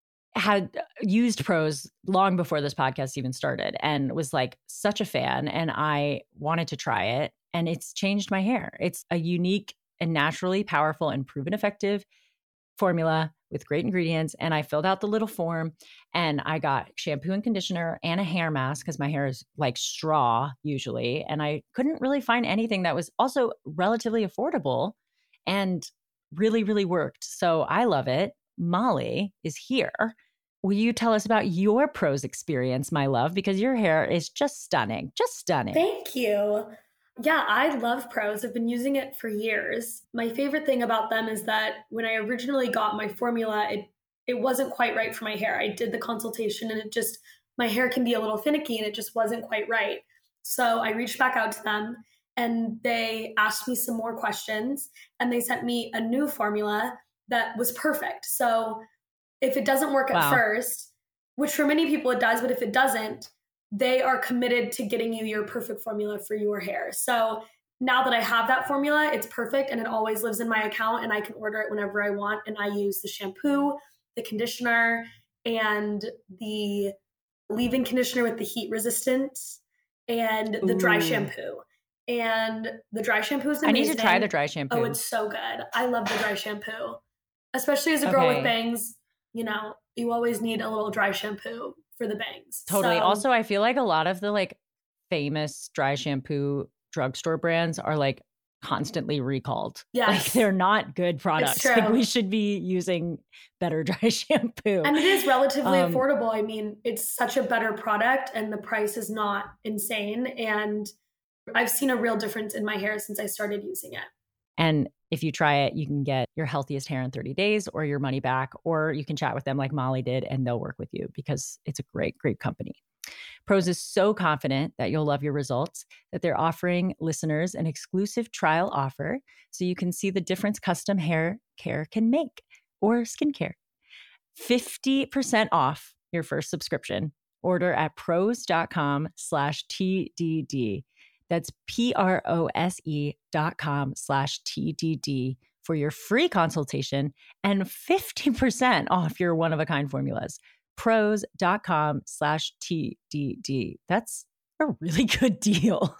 had used Prose long before this podcast even started and was like such a fan. And I wanted to try it and it's changed my hair. It's a unique and naturally powerful and proven effective formula with great ingredients. And I filled out the little form and I got shampoo and conditioner and a hair mask because my hair is like straw usually. And I couldn't really find anything that was also relatively affordable and really, really worked. So I love it. Molly is here. Will you tell us about your Prose experience, my love? Because your hair is just stunning, just stunning. Thank you. Yeah, I love Prose. I've been using it for years. My favorite thing about them is that when I originally got my formula, it it wasn't quite right for my hair. I did the consultation and it just, my hair can be a little finicky and it just wasn't quite right. So I reached back out to them and they asked me some more questions and they sent me a new formula that was perfect. So if it doesn't work Wow. at first, which for many people it does, but if it doesn't, they are committed to getting you your perfect formula for your hair. So now that I have that formula, it's perfect and it always lives in my account and I can order it whenever I want. And I use the shampoo, the conditioner, and the leave-in conditioner with the heat resistance and the dry Ooh. shampoo. And the dry shampoo is amazing. I need to try the dry shampoo. Oh, it's so good. I love the dry shampoo. Especially as a girl Okay. with bangs, you know, you always need a little dry shampoo for the bangs. Totally. So, Also, I feel like a lot of the like famous dry shampoo drugstore brands are like constantly recalled. Yes. Like they're not good products. Like true. we should be using better dry shampoo. and it is relatively Um, affordable. I mean, it's such a better product and the price is not insane. And I've seen a real difference in my hair since I started using it. And if you try it, you can get your healthiest hair in thirty days or your money back, or you can chat with them like Molly did and they'll work with you because it's a great, great company. Prose is so confident that you'll love your results that they're offering listeners an exclusive trial offer so you can see the difference custom hair care can make or skincare. fifty percent off your first subscription. Order at prose.com slash TDD. That's P-R-O-S-E dot com slash T-D-D for your free consultation and fifty percent off your one-of-a-kind formulas. Prose.com slash T-D-D. That's a really good deal.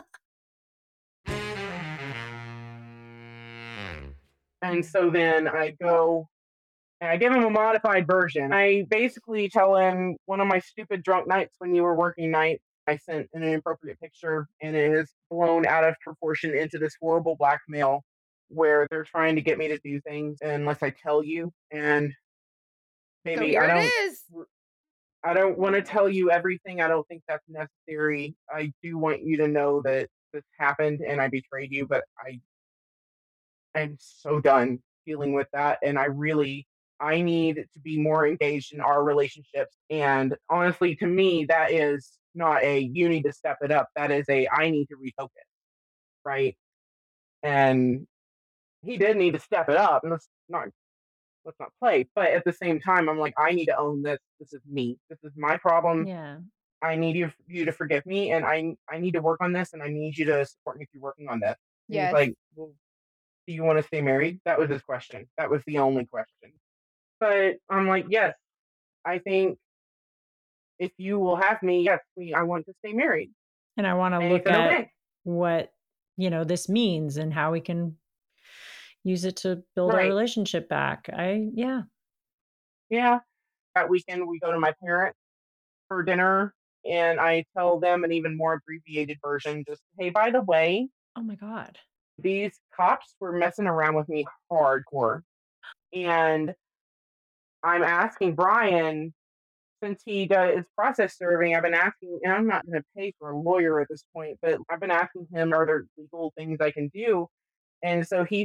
And so then I go and I give him a modified version. I basically tell him one of my stupid drunk nights when you were working night, I sent an inappropriate picture and it is blown out of proportion into this horrible blackmail where they're trying to get me to do things unless I tell you. And So maybe here I it don't is. I don't want to tell you everything. I don't think that's necessary. I do want you to know that this happened and I betrayed you, but I I'm so done dealing with that. And I really, I need to be more engaged in our relationships. And honestly, to me, that is not a, you need to step it up. That is a, I need to refocus. Right. And he did need to step it up. And let's not, let's not play. But at the same time, I'm like, I need to own this. This is me. This is my problem. Yeah. I need you, you to forgive me. And I, I need to work on this. And I need you to support me through working on this. And Yes. he's like, well, do you want to stay married? That was his question. That was the only question. But I'm like, yes, I think if you will have me, yes, we, I want to stay married. And I want to And he look said, at okay. what, you know, this means and how we can use it to build our Right. relationship back. I, yeah. Yeah. That weekend, we go to my parents for dinner and I tell them an even more abbreviated version. Just, hey, by the way, Oh my God. these cops were messing around with me hardcore. And I'm asking Brian, since he does process serving, I've been asking, and I'm not going to pay for a lawyer at this point, but I've been asking him, are there legal things I can do? And so he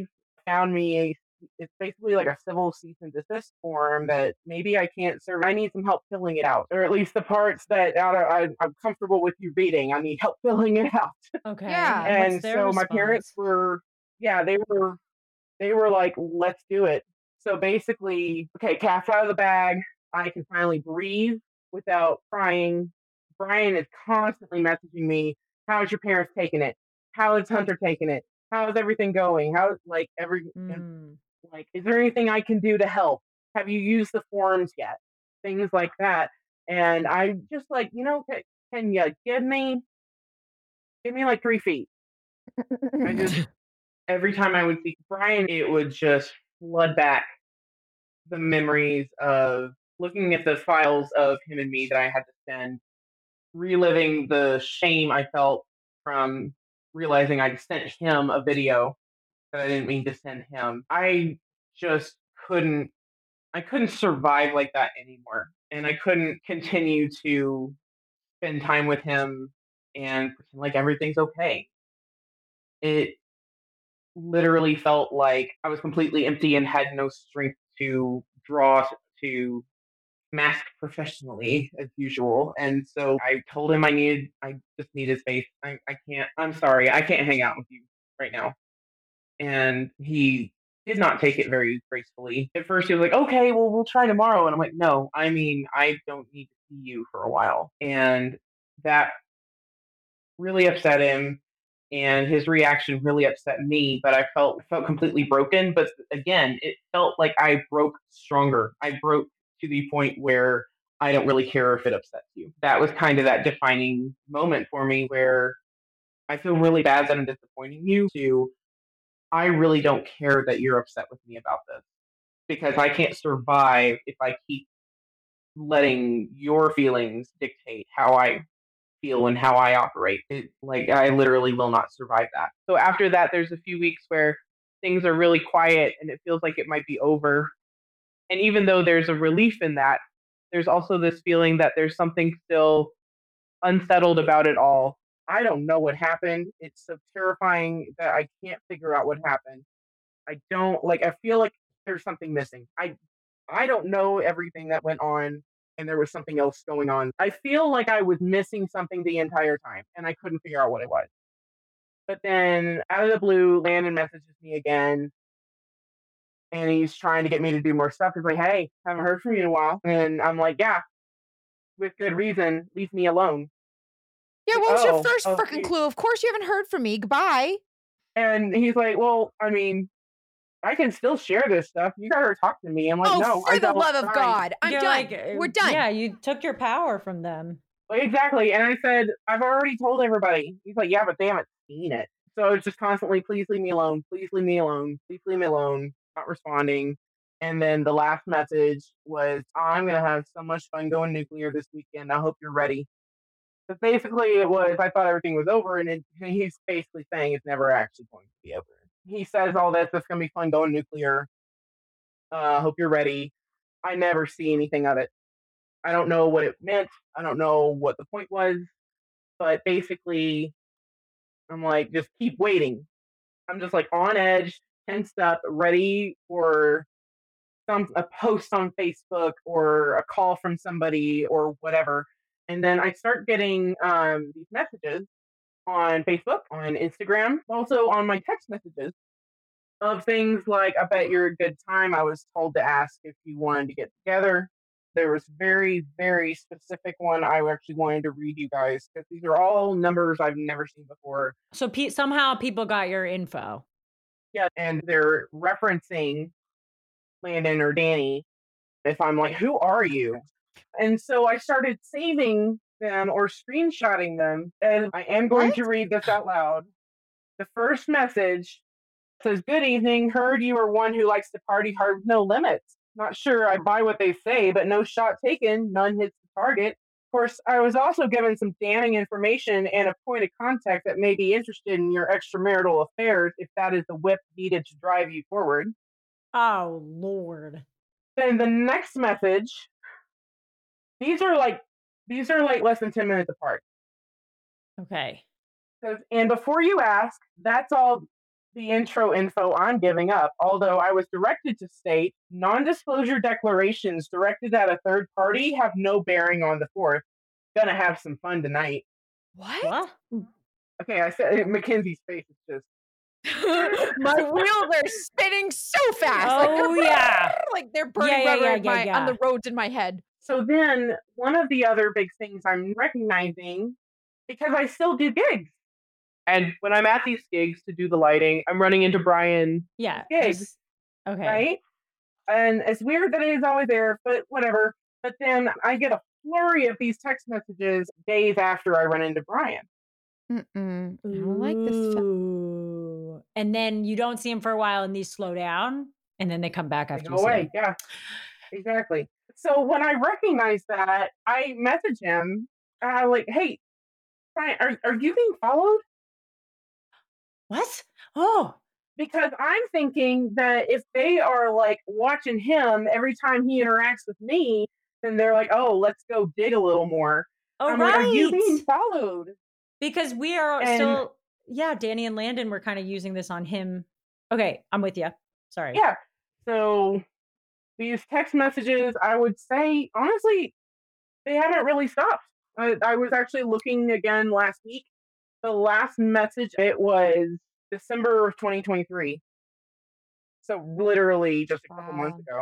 found me a, it's basically like a civil cease and desist form that maybe I can't serve. I need some help filling it out, or at least the parts that out of, I, I'm comfortable with you reading. I need help filling it out. Okay. Yeah. And what's And their so my parents response? were, yeah, they were, they were like, let's do it. So basically, okay, cat's out of the bag. I can finally breathe without crying. Brian is constantly messaging me, how's your parents taking it? How is Hunter taking it? How's everything going? How's like every, and, Mm. like, is there anything I can do to help? Have you used the forums yet? Things like that. And I just like, you know, can, can you give me, give me like three feet? I just, every time I would see Brian, it would just flood back the memories of looking at the files of him and me that I had to send, reliving the shame I felt from realizing I sent him a video that I didn't mean to send him. I just couldn't, I couldn't survive like that anymore. And I couldn't continue to spend time with him and pretend like everything's okay. It literally felt like I was completely empty and had no strength to draw to mask professionally as usual. And so I told him I needed, I just needed space. I, I can't, I'm sorry, I can't hang out with you right now. And he did not take it very gracefully. At first he was like, okay, well, we'll try tomorrow. And I'm like, no, I mean, I don't need to see you for a while. And that really upset him. And his reaction really upset me, but I felt felt completely broken. But again, it felt like I broke stronger. I broke to the point where I don't really care if it upsets you. That was kind of that defining moment for me where I feel really bad that I'm disappointing you, to I really don't care that you're upset with me about this, because I can't survive if I keep letting your feelings dictate how I feel and how I operate. It, like, I literally will not survive that. So after that, there's a few weeks where things are really quiet and it feels like it might be over. And even though there's a relief in that, there's also this feeling that there's something still unsettled about it all. I don't know what happened. It's so terrifying that I can't figure out what happened. I don't, like, I feel like there's something missing. I I don't know everything that went on, and there was something else going on. I feel like I was missing something the entire time, and I couldn't figure out what it was. But then, out of the blue, Landon messages me again, and he's trying to get me to do more stuff. He's like, hey, haven't heard from you in a while. And I'm like, yeah, with good reason, leave me alone. Yeah, what was Oh, your first oh, freaking you- clue? Of course you haven't heard from me. Goodbye. And he's like, well, I mean, I can still share this stuff. You gotta talk to me. I'm like, oh, no, for I the don't. love of Fine. God. I'm You're done. like, uh, We're done. Yeah, you took your power from them. Exactly. And I said, I've already told everybody. He's like, yeah, but they haven't seen it. So it's just constantly, please leave me alone. Please leave me alone. Please leave me alone. Not responding. And then the last message was, I'm going to have so much fun going nuclear this weekend. I hope you're ready. But basically, it was, I thought everything was over. And it, he's basically saying it's never actually going to be over. He says all this, it's going to be fun going nuclear. I uh, hope you're ready. I never see anything of it. I don't know what it meant. I don't know what the point was. But basically, I'm like, just keep waiting. I'm just like on edge, tensed up, ready for some a post on Facebook or a call from somebody or whatever. And then I start getting um, these messages on Facebook, on Instagram, also on my text messages of things like, I bet you're a good time. I was told to ask if you wanted to get together. There was very, very specific one I actually wanted to read you guys, because these are all numbers I've never seen before. So pe- somehow people got your info. Yeah, and they're referencing Landon or Danny. If I'm like, who are you? And so I started saving them or screenshotting them, and I am going What? to read this out loud. The first message says, good evening, heard you are one who likes to party hard with no limits. Not sure I buy what they say, but no shot taken, none hits the target. Of course, I was also given some damning information and a point of contact that may be interested in your extramarital affairs if that is the whip needed to drive you forward. Oh, Lord. Then the next message, these are like these are like less than ten minutes apart. Okay. Says, and before you ask, that's all the intro info I'm giving up, although I was directed to state non-disclosure declarations directed at a third party have no bearing on the fourth. Gonna have some fun tonight. What? What? Okay, I said Mackenzie's face is just. My wheels are spinning so fast. Oh, like, yeah. Like they're burning Yeah, yeah, rubber yeah, in my, yeah, on the yeah. roads in my head. So then one of the other big things I'm recognizing, because I still do gigs. And when I'm at these gigs to do the lighting, I'm running into Brian Yeah. gigs, just- okay. right? And it's weird that he's always there, but whatever. But then I get a flurry of these text messages days after I run into Brian. Mm-mm. I don't like this. Fa- Ooh. And then you don't see him for a while and these slow down and then they come back They after go you see away. him. Yeah, exactly. So when I recognize that, I message him, uh, like, hey, Brian, are, are you being followed? What? Oh, Because I'm thinking that if they are like watching him every time he interacts with me, then they're like, oh, let's go dig a little more. oh I'm right. like, are you being followed? Because we are And- still, yeah, Danny and Landon were kind of using this on him. Okay, I'm with you. Sorry. Yeah. So these text messages, I would say, honestly, they haven't really stopped. I, I was actually looking again last week. The last message, it was December of twenty twenty-three. So literally just a couple months ago.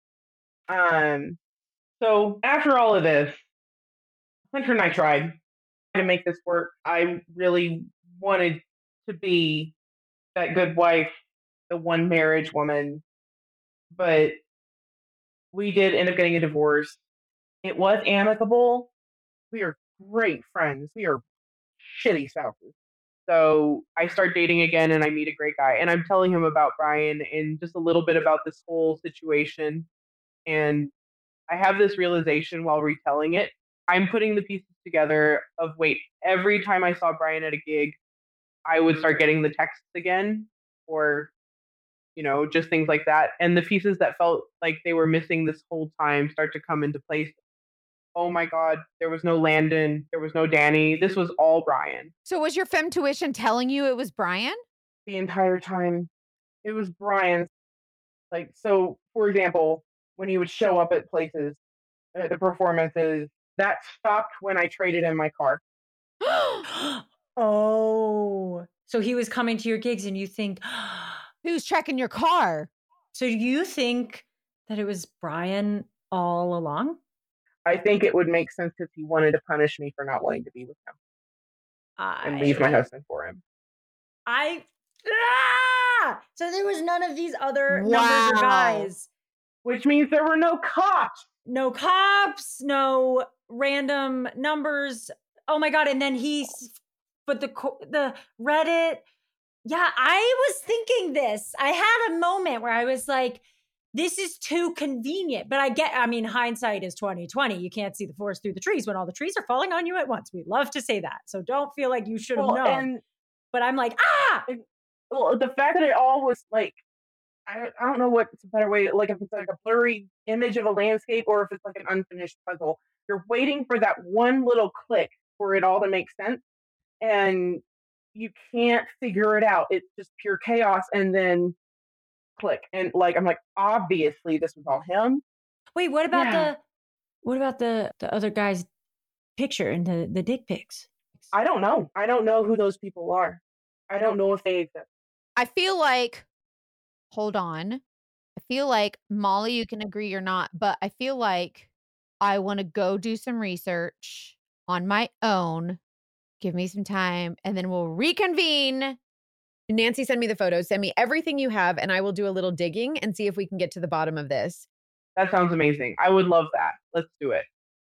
Um, so after all of this, Hunter and I tried to make this work. I really wanted to be that good wife, the one marriage woman, but we did end up getting a divorce. It was amicable. We are great friends. We are shitty spouses. So I start dating again and I meet a great guy. And I'm telling him about Brian and just a little bit about this whole situation. And I have this realization while retelling it. I'm putting the pieces together of wait, every time I saw Brian at a gig, I would start getting the texts again or, you know, just things like that. And the pieces that felt like they were missing this whole time start to come into place. Oh my God, there was no Landon, there was no Danny. This was all Brian. So was your fem tuition telling you it was Brian? The entire time. It was Brian. Like, so, for example, when he would show up at places, at the performances, that stopped when I traded in my car. Oh, so he was coming to your gigs and you think, Who's checking your car? so you think that it was Brian all along? I think it would make sense if he wanted to punish me for not wanting to be with him and leave my I- husband for him. I ah! So there was none of these other numbers Wow. or guys. Which means there were no cops. No cops, no random numbers. Oh my God. And then he's, but the, co- the Reddit. Yeah, I was thinking this. I had a moment where I was like, this is too convenient. But I get, I mean, hindsight is twenty twenty. You can't see the forest through the trees when all the trees are falling on you at once. We love to say that. So don't feel like you should have Well, known. and But I'm like, ah, well, the fact that it all was like, I, I don't know what's a better way, like if it's like a blurry image of a landscape or if it's like an unfinished puzzle. You're waiting for that one little click for it all to make sense. And you can't figure it out. It's just pure chaos and then click. And like, I'm like, obviously this was all him. wait, what about Yeah. the, what about the, the other guy's picture and the, the dick pics? I don't know. I don't know who those people are. I don't know if they exist. I feel like, hold on. I feel like, Molly, you can agree or not, but I feel like I want to go do some research on my own. Give me some time and then we'll reconvene. Nancy, send me the photos. Send me everything you have and I will do a little digging and see if we can get to the bottom of this. That sounds amazing. I would love that. Let's do it.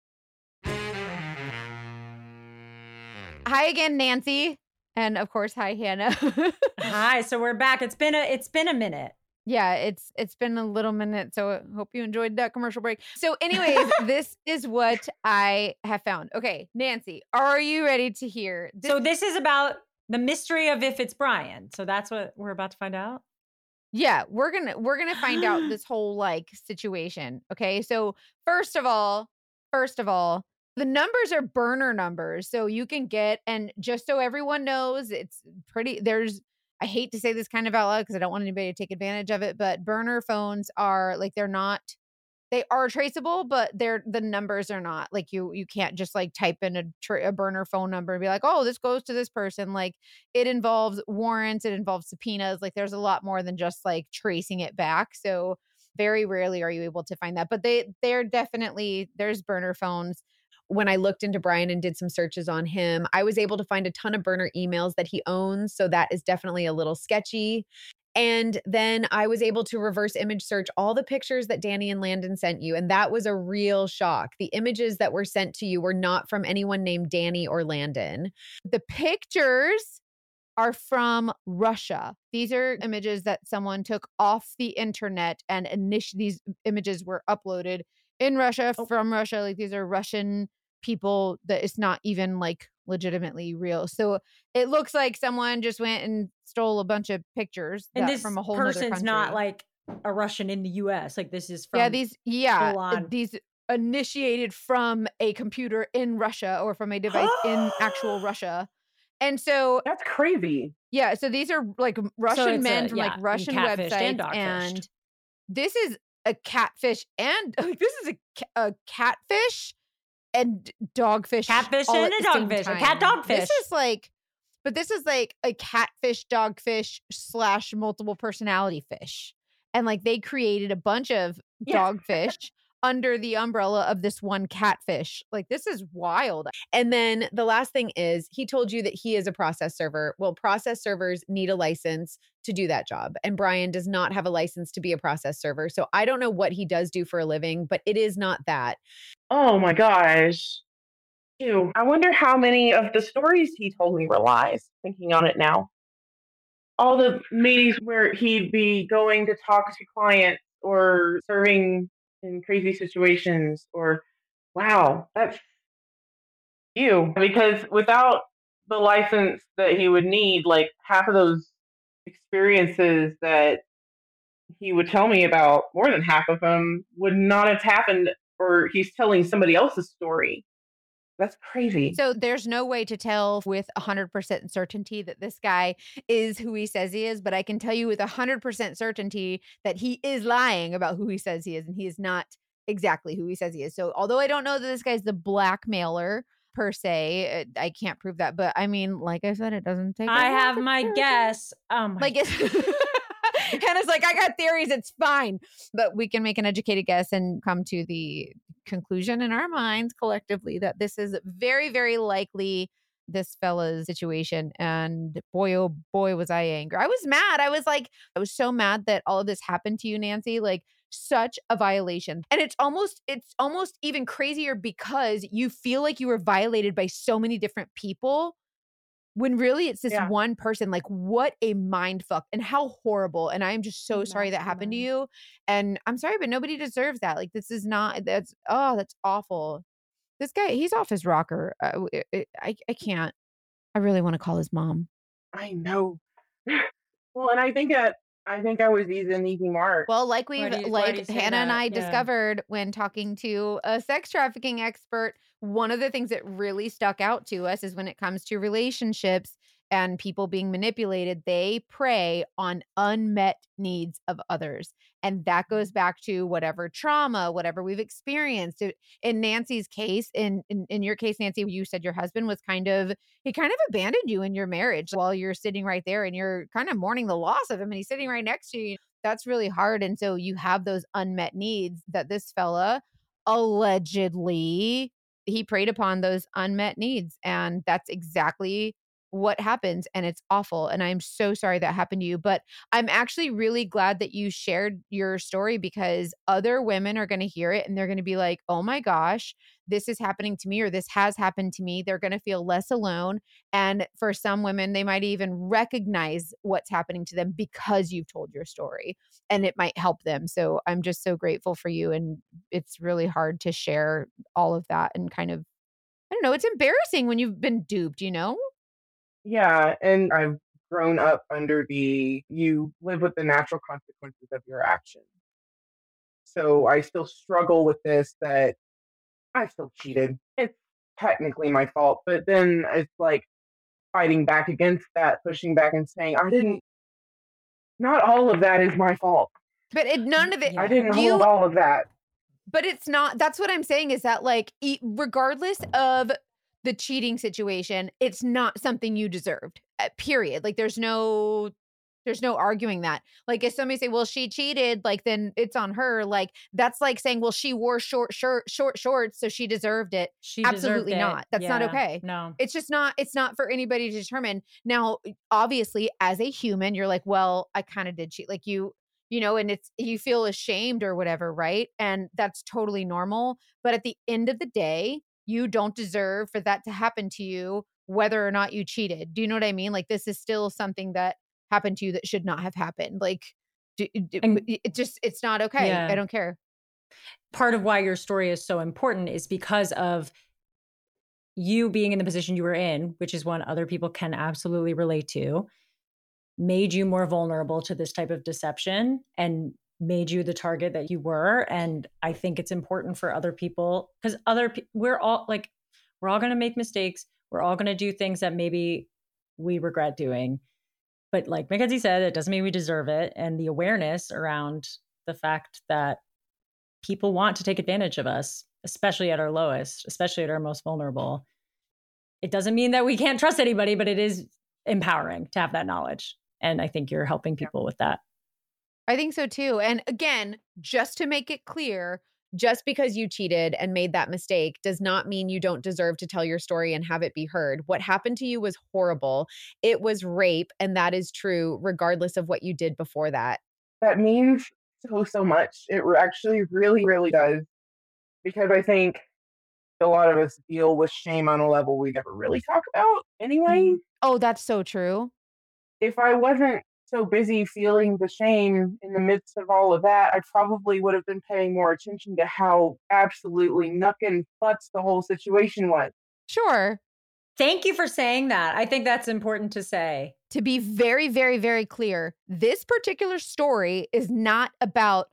Hi again, Nancy. And of course, hi, Hannah. Hi, so we're back. It's been a, it's been a minute. Yeah, it's it's been a little minute, so I hope you enjoyed that commercial break. So anyways, this is what I have found. Okay, Nancy, are you ready to hear? This- So this is about the mystery of if it's Brian. So that's what we're about to find out. yeah, we're going to we're going to find out this whole like situation. Okay? So first of all, first of all, the numbers are burner numbers. So you can get, and just so everyone knows, it's pretty there's I hate to say this kind of out loud because I don't want anybody to take advantage of it, but burner phones are like, they're not, they are traceable, but they're, the numbers are not. Like you, you can't just like type in a, tra- a burner phone number and be like, oh, this goes to this person. Like it involves warrants, it involves subpoenas. Like there's a lot more than just like tracing it back. So very rarely are you able to find that, but they, they're definitely, there's burner phones. When I looked into Brian and did some searches on him, I was able to find a ton of burner emails that he owns. So that is definitely a little sketchy. And then I was able to reverse image search all the pictures that Danny and Landon sent you. And that was a real shock. The images that were sent to you were not from anyone named Danny or Landon. The pictures are from Russia. These are images that someone took off the internet, and init- these images were uploaded in Russia from Russia. Like these are Russian people that it's not even like legitimately real. So it looks like someone just went and stole a bunch of pictures And that, this from a whole nother person's country. not like a Russian in the U S. Like this is from yeah, these yeah full-on- these initiated from a computer in Russia or from a device in actual Russia. And so That's crazy. yeah, so these are like Russian it's men a- from yeah, like Russian catfished and websites, dogfished. and this is a catfish and like this is a, ca- a catfish and dogfish, Catfish all and at a the same dogfish, a time. cat dogfish. This is like, but this is like a catfish, dogfish slash multiple personality fish, and like they created a bunch of Yeah. dogfish under the umbrella of this one catfish. Like this is wild. And then the last thing is he told you that he is a process server. Well, process servers need a license to do that job. And Brian does not have a license to be a process server. So I don't know what he does do for a living, but it is not that. Oh my gosh. Ew. I wonder how many of the stories he told me were lies, thinking on it now. All the meetings where he'd be going to talk to clients or serving in crazy situations, or wow, that's ew. Because without the license that he would need, like half of those experiences that he would tell me about, more than half of them would not have happened, or he's telling somebody else's story. That's crazy. So there's no way to tell with one hundred percent certainty that this guy is who he says he is, but I can tell you with one hundred percent certainty that he is lying about who he says he is, and he is not exactly who he says he is. So although I don't know that this guy's the blackmailer per se, uh, I can't prove that, but I mean, like I said, it doesn't take. I a lot have to my prove it. guess. Oh my Like it's Hannah's like, I got theories, it's fine. But we can make an educated guess and come to the conclusion in our minds collectively that this is very, very likely this fella's situation. And boy, oh boy, was I angry. I was mad. I was like, I was so mad that all of this happened to you, Nancy. Like such a violation. And it's almost, it's almost even crazier because you feel like you were violated by so many different people, when really it's this Yeah. one person. Like what a mind fuck, and how horrible. And I am just so sorry that happened to you. And I'm sorry, but nobody deserves that. Like this is not, that's, oh, that's awful. This guy, he's off his rocker. Uh, it- it- I, I can't, I really want to call his mom. I know. Well, and I think that I think I was easy an easy mark. Well, like we've, Why do you- why do like you say Hannah and that? I Yeah. discovered when talking to a sex trafficking expert, one of the things that really stuck out to us is when it comes to relationships and people being manipulated, they prey on unmet needs of others. And that goes back to whatever trauma, whatever we've experienced. It- In Nancy's case, in, in in your case, Nancy, you said your husband was kind of, he kind of abandoned you in your marriage while you're sitting right there and you're kind of mourning the loss of him, and he's sitting right next to you. That's really hard. And so you have those unmet needs that this fella allegedly, he preyed upon those unmet needs. And that's exactly what happens. And it's awful. And I'm so sorry that happened to you. But I'm actually really glad that you shared your story, because other women are going to hear it and they're going to be like, oh my gosh, this is happening to me, or this has happened to me. They're going to feel less alone. And for some women, they might even recognize what's happening to them because you've told your story, and it might help them. So I'm just so grateful for you. And it's really hard to share all of that, and kind of, I don't know, it's embarrassing when you've been duped, you know? Yeah, and I've grown up under the you live with the natural consequences of your actions. So I still struggle with this, that I still cheated. It's technically my fault, but then it's like fighting back against that, pushing back and saying, I didn't not all of that is my fault. But it, none of it. I didn't you, hold all of that. But it's not, that's what I'm saying is that like, e- regardless of the cheating situation, it's not something you deserved, uh, period. Like there's no, there's no arguing that. Like if somebody say, well, she cheated, like then it's on her. Like that's like saying, well, she wore short shirt, short shorts, so she deserved it. She Absolutely deserved it. not. That's not Yeah, okay. No. It's just not, it's not for anybody to determine. Now, obviously, as a human, you're like, well, I kind of did cheat. Like you, you know, and it's, you feel ashamed or whatever, right? And that's totally normal. But at the end of the day, you don't deserve for that to happen to you, whether or not you cheated. Do you know what I mean? Like this is still something that happened to you that should not have happened. Like do, do, And- it just, it's not okay. Yeah. I don't care. Part of why your story is so important is because of you being in the position you were in, which is one other people can absolutely relate to, made you more vulnerable to this type of deception and made you the target that you were. And I think it's important for other people because other pe- we're all like, we're all going to make mistakes. We're all going to do things that maybe we regret doing. But like Mackenzie said, it doesn't mean we deserve it. And the awareness around the fact that people want to take advantage of us, especially at our lowest, especially at our most vulnerable. It doesn't mean that we can't trust anybody, but it is empowering to have that knowledge. And I think you're helping people with that. I think so too. And again, just to make it clear, just because you cheated and made that mistake does not mean you don't deserve to tell your story and have it be heard. What happened to you was horrible. It was rape, and that is true regardless of what you did before that. That means so, so much. It re- actually really, really does. Because I think a lot of us deal with shame on a level we never really talk about anyway. Oh, that's so true. If I wasn't so busy feeling the shame in the midst of all of that, I probably would have been paying more attention to how absolutely knuckin' butts the whole situation was. Sure. Thank you for saying that. I think that's important to say. To be very, very, very clear, this particular story is not about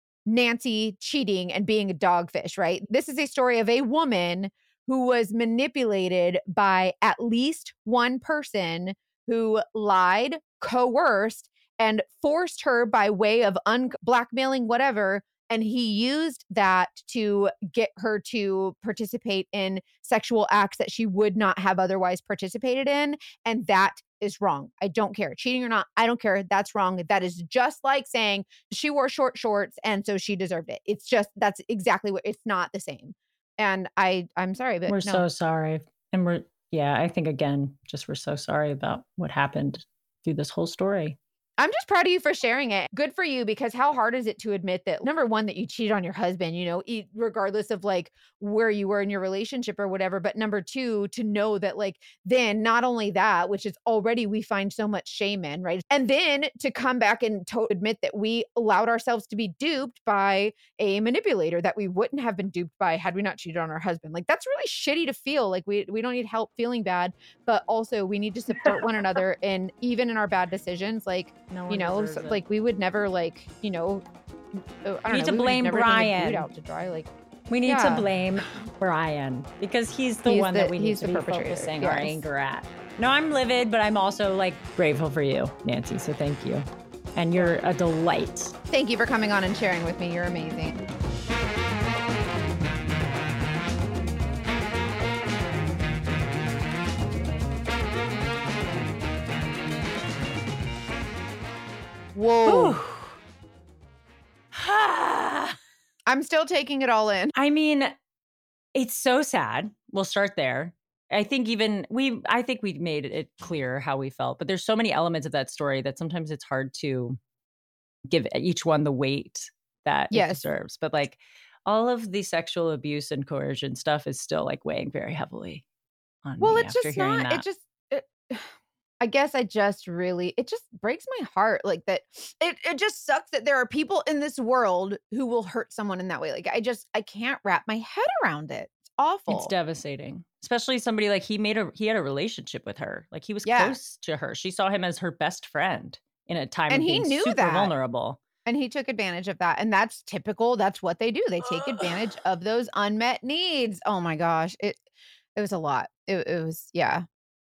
Nancy cheating and being a dogfish, right? This is a story of a woman who was manipulated by at least one person who lied, coerced, and forced her by way of un- blackmailing, whatever. And he used that to get her to participate in sexual acts that she would not have otherwise participated in. And that is wrong. I don't care. Cheating or not, I don't care. That's wrong. That is just like saying she wore short shorts and so she deserved it. It's just, that's exactly what, it's not the same. And I, I'm sorry, but We're no. so sorry. And we're, yeah, I think again, just we're so sorry about what happened through this whole story. I'm just proud of you for sharing it. Good for you, because how hard is it to admit that, number one, that you cheated on your husband, you know, e- regardless of like where you were in your relationship or whatever. But number two, to know that like, then not only that, which is already we find so much shame in, right? And then to come back and to admit that we allowed ourselves to be duped by a manipulator that we wouldn't have been duped by had we not cheated on our husband. Like that's really shitty to feel. Like we, we don't need help feeling bad, but also we need to support one another. And even in our bad decisions, like, No one you know, deserves so, it. like we would never like, you know, uh, I don't need know, to we would blame never hang a Brian. dude out to dry. Like We need Yeah. to blame Brian because he's the He's one the- that we need he's to the be perpetrator, focusing our yes. anger at. No, I'm livid, but I'm also like grateful for you, Nancy. So thank you. And you're a delight. thank you for coming on and sharing with me. You're amazing. Whoa. I'm still taking it all in. I mean, it's so sad. We'll start there. I think even we, I think we made it clear how we felt, but there's so many elements of that story that sometimes it's hard to give each one the weight that it Yes. deserves. But like all of the sexual abuse and coercion stuff is still like weighing very heavily on Well, me it's after just hearing not, that. it just, it, I guess I just really, it just breaks my heart. Like that, it, it just sucks that there are people in this world who will hurt someone in that way. Like I just, I can't wrap my head around it. It's awful. It's devastating, especially somebody like he made a he had a relationship with her. Like he was Yeah. close to her. She saw him as her best friend in a time And of he being knew super that. vulnerable. And he took advantage of that. And that's typical. That's what they do. They take advantage of those unmet needs. Oh my gosh. It, it was a lot. It, it was, yeah.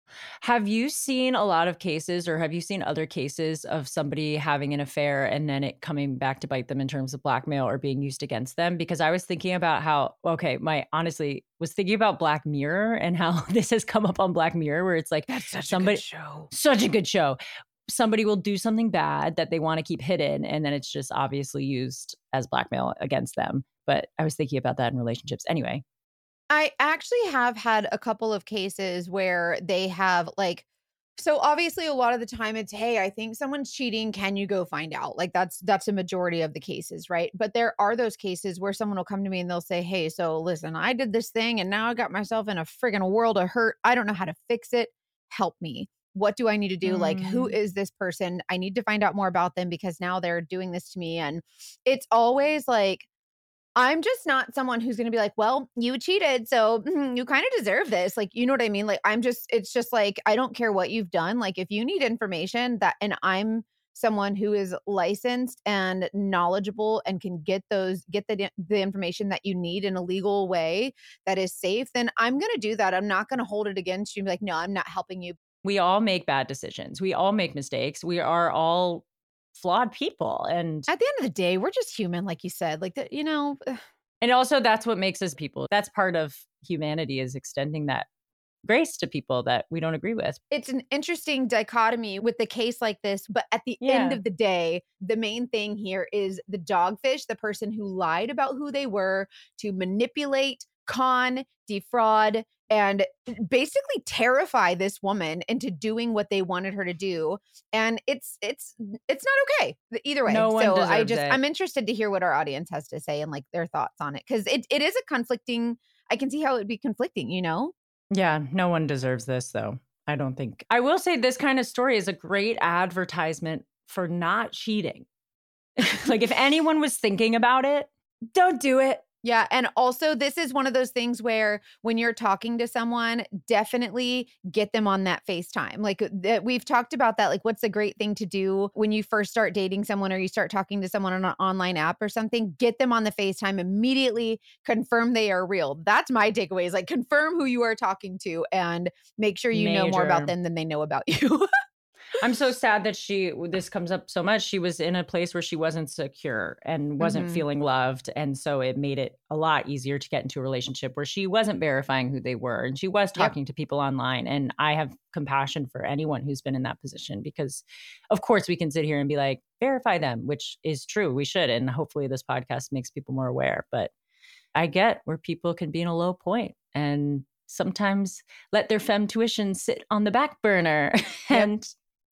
Have you seen a lot of cases, or have you seen other cases of somebody having an affair and then it coming back to bite them in terms of blackmail or being used against them? Because I was thinking about how, okay, my honestly was thinking about Black Mirror and how this has come up on Black Mirror, where it's like, That's such somebody, a good show. Such a good show. Somebody will do something bad that they want to keep hidden, and then it's just obviously used as blackmail against them. But I was thinking about that in relationships. Anyway. I actually have had a couple of cases where they have like, so obviously a lot of the time it's, hey, I think someone's cheating. Can you go find out? Like that's, that's a majority of the cases, right? But there are those cases where someone will come to me and they'll say, hey, so listen, I did this thing and now I got myself in a friggin' world of hurt. I don't know how to fix it. Help me. What do I need to do? Mm. Like, who is this person? I need to find out more about them because now they're doing this to me. And it's always like, I'm just not someone who's going to be like, well, you cheated, so you kind of deserve this. Like, you know what I mean? Like, I'm just, it's just like, I don't care what you've done. Like, if you need information that, and I'm someone who is licensed and knowledgeable and can get those, get the, the information that you need in a legal way that is safe, then I'm going to do that. I'm not going to hold it against you and be like, no, I'm not helping you. We all make bad decisions. We all make mistakes. We are all flawed people. And at the end of the day, we're just human, like you said, like that, you know. And also that's what makes us people. That's part of humanity, is extending that grace to people that we don't agree with. It's an interesting dichotomy with the case like this, but at the yeah. end of the day, the main thing here is the dogfish, the person who lied about who they were to manipulate, con, defraud, and basically terrify this woman into doing what they wanted her to do. And it's it's it's not okay either way. No one so deserves I just it. I'm interested to hear what our audience has to say and like their thoughts on it, because it, it is a conflicting. I can see how it would be conflicting, you know? Yeah, no one deserves this though. I don't think. I will say this kind of story is a great advertisement for not cheating. Like if anyone was thinking about it, don't do it. Yeah. And also this is one of those things where when you're talking to someone, definitely get them on that FaceTime. Like th- we've talked about that. Like what's the great thing to do when you first start dating someone or you start talking to someone on an online app or something? Get them on the FaceTime immediately, confirm they are real. That's my takeaway, is like confirm who you are talking to and make sure you Major. know more about them than they know about you. I'm so sad that she, this comes up so much. She was in a place where she wasn't secure and wasn't Mhm. feeling loved. And so it made it a lot easier to get into a relationship where she wasn't verifying who they were. And she was talking yep. to people online. And I have compassion for anyone who's been in that position, because of course we can sit here and be like, verify them, which is true. We should. And hopefully this podcast makes people more aware. But I get where people can be in a low point and sometimes let their femtuition sit on the back burner. Yep. And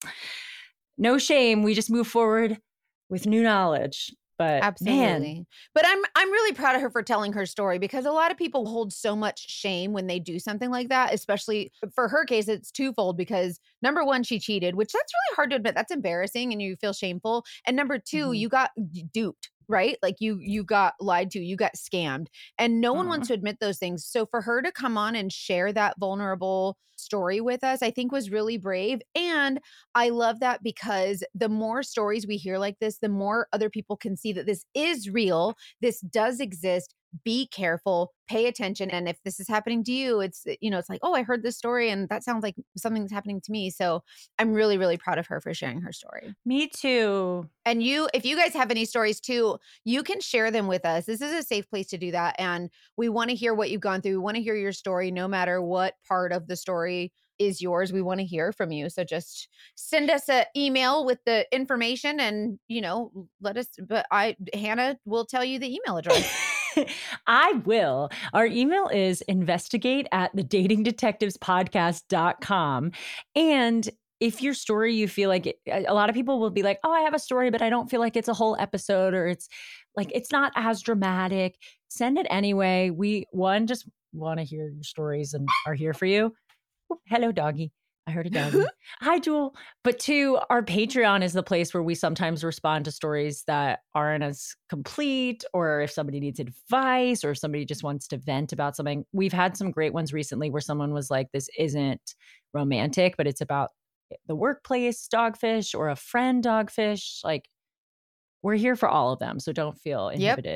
no shame. We just move forward with new knowledge. But absolutely. Man. But I'm I'm really proud of her for telling her story, because a lot of people hold so much shame when they do something like that, especially for her case. It's twofold, because number one, she cheated, which that's really hard to admit. That's embarrassing and you feel shameful. And number two, mm-hmm. you got duped. Right? Like you, you got lied to, you got scammed, and no one Aww. wants to admit those things. So for her to come on and share that vulnerable story with us, I think was really brave. And I love that, because the more stories we hear like this, the more other people can see that this is real. This does exist. Be careful, pay attention. And if this is happening to you, it's, you know, it's like, oh, I heard this story and that sounds like something that's happening to me. So I'm really, really proud of her for sharing her story. Me too. And you, if you guys have any stories too, you can share them with us. This is a safe place to do that. And we want to hear what you've gone through. We want to hear your story, no matter what part of the story is yours. We want to hear from you. So just send us an email with the information and, you know, let us, but I, Hannah will tell you the email address. I will. Our email is investigate at the dating detectives podcast dot com. And if your story, you feel like it, a lot of people will be like, oh, I have a story, but I don't feel like it's a whole episode, or it's like, it's not as dramatic. Send it anyway. We, one, just want to hear your stories and are here for you. Oh, hello, doggy. I heard a doggy. Hi, Jewel. But two, our Patreon is the place where we sometimes respond to stories that aren't as complete, or if somebody needs advice, or if somebody just wants to vent about something. We've had some great ones recently where someone was like, this isn't romantic, but it's about the workplace dogfish or a friend dogfish. Like, we're here for all of them. So don't feel inhibited. Yep.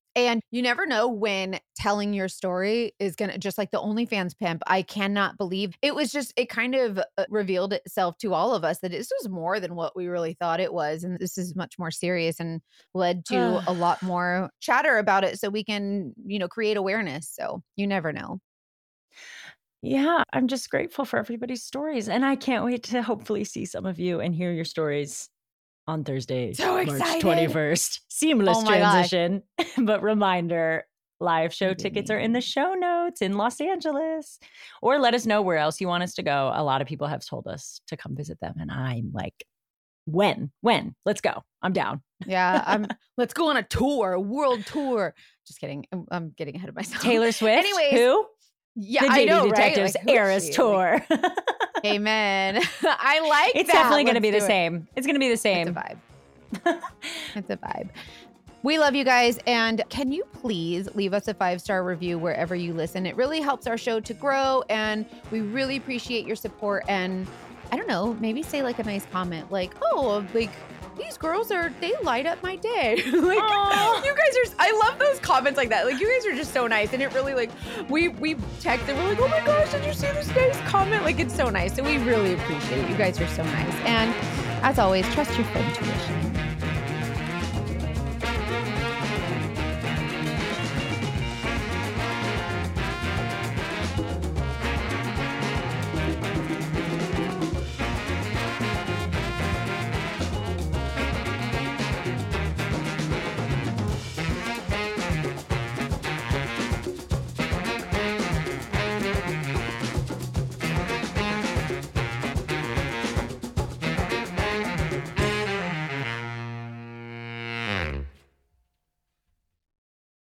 And you never know when telling your story is going to, just like the OnlyFans pimp, I cannot believe it was just, it kind of revealed itself to all of us that this was more than what we really thought it was. And this is much more serious and led to a lot more chatter about it so we can, you know, create awareness. So you never know. Yeah, I'm just grateful for everybody's stories. And I can't wait to hopefully see some of you and hear your stories on Thursday, so March twenty-first. Seamless oh transition. But reminder, live show tickets are in the show notes in Los Angeles. Or let us know where else you want us to go. A lot of people have told us to come visit them. And I'm like, when? When? Let's go. I'm down. Yeah, I'm let's go on a tour, a world tour. Just kidding. I'm, I'm getting ahead of myself. Taylor Swift. Anyways. Who? Yeah, the I know, Detectives right? Like, Eras Tour. Amen. I like it's that. definitely going to be the it. same. It's going to be the same. It's a vibe. It's a vibe. We love you guys. And can you please leave us a five-star review wherever you listen? It really helps our show to grow. And we really appreciate your support. And I don't know, maybe say like a nice comment like, oh, like, these girls are, they light up my day. Like, Aww. You guys are, I love those comments like that. Like, you guys are just so nice. And it really, like, we we text and we're like, oh my gosh, did you see this nice comment? Like, it's so nice. So we really appreciate it. You guys are so nice. And as always, trust your intuition.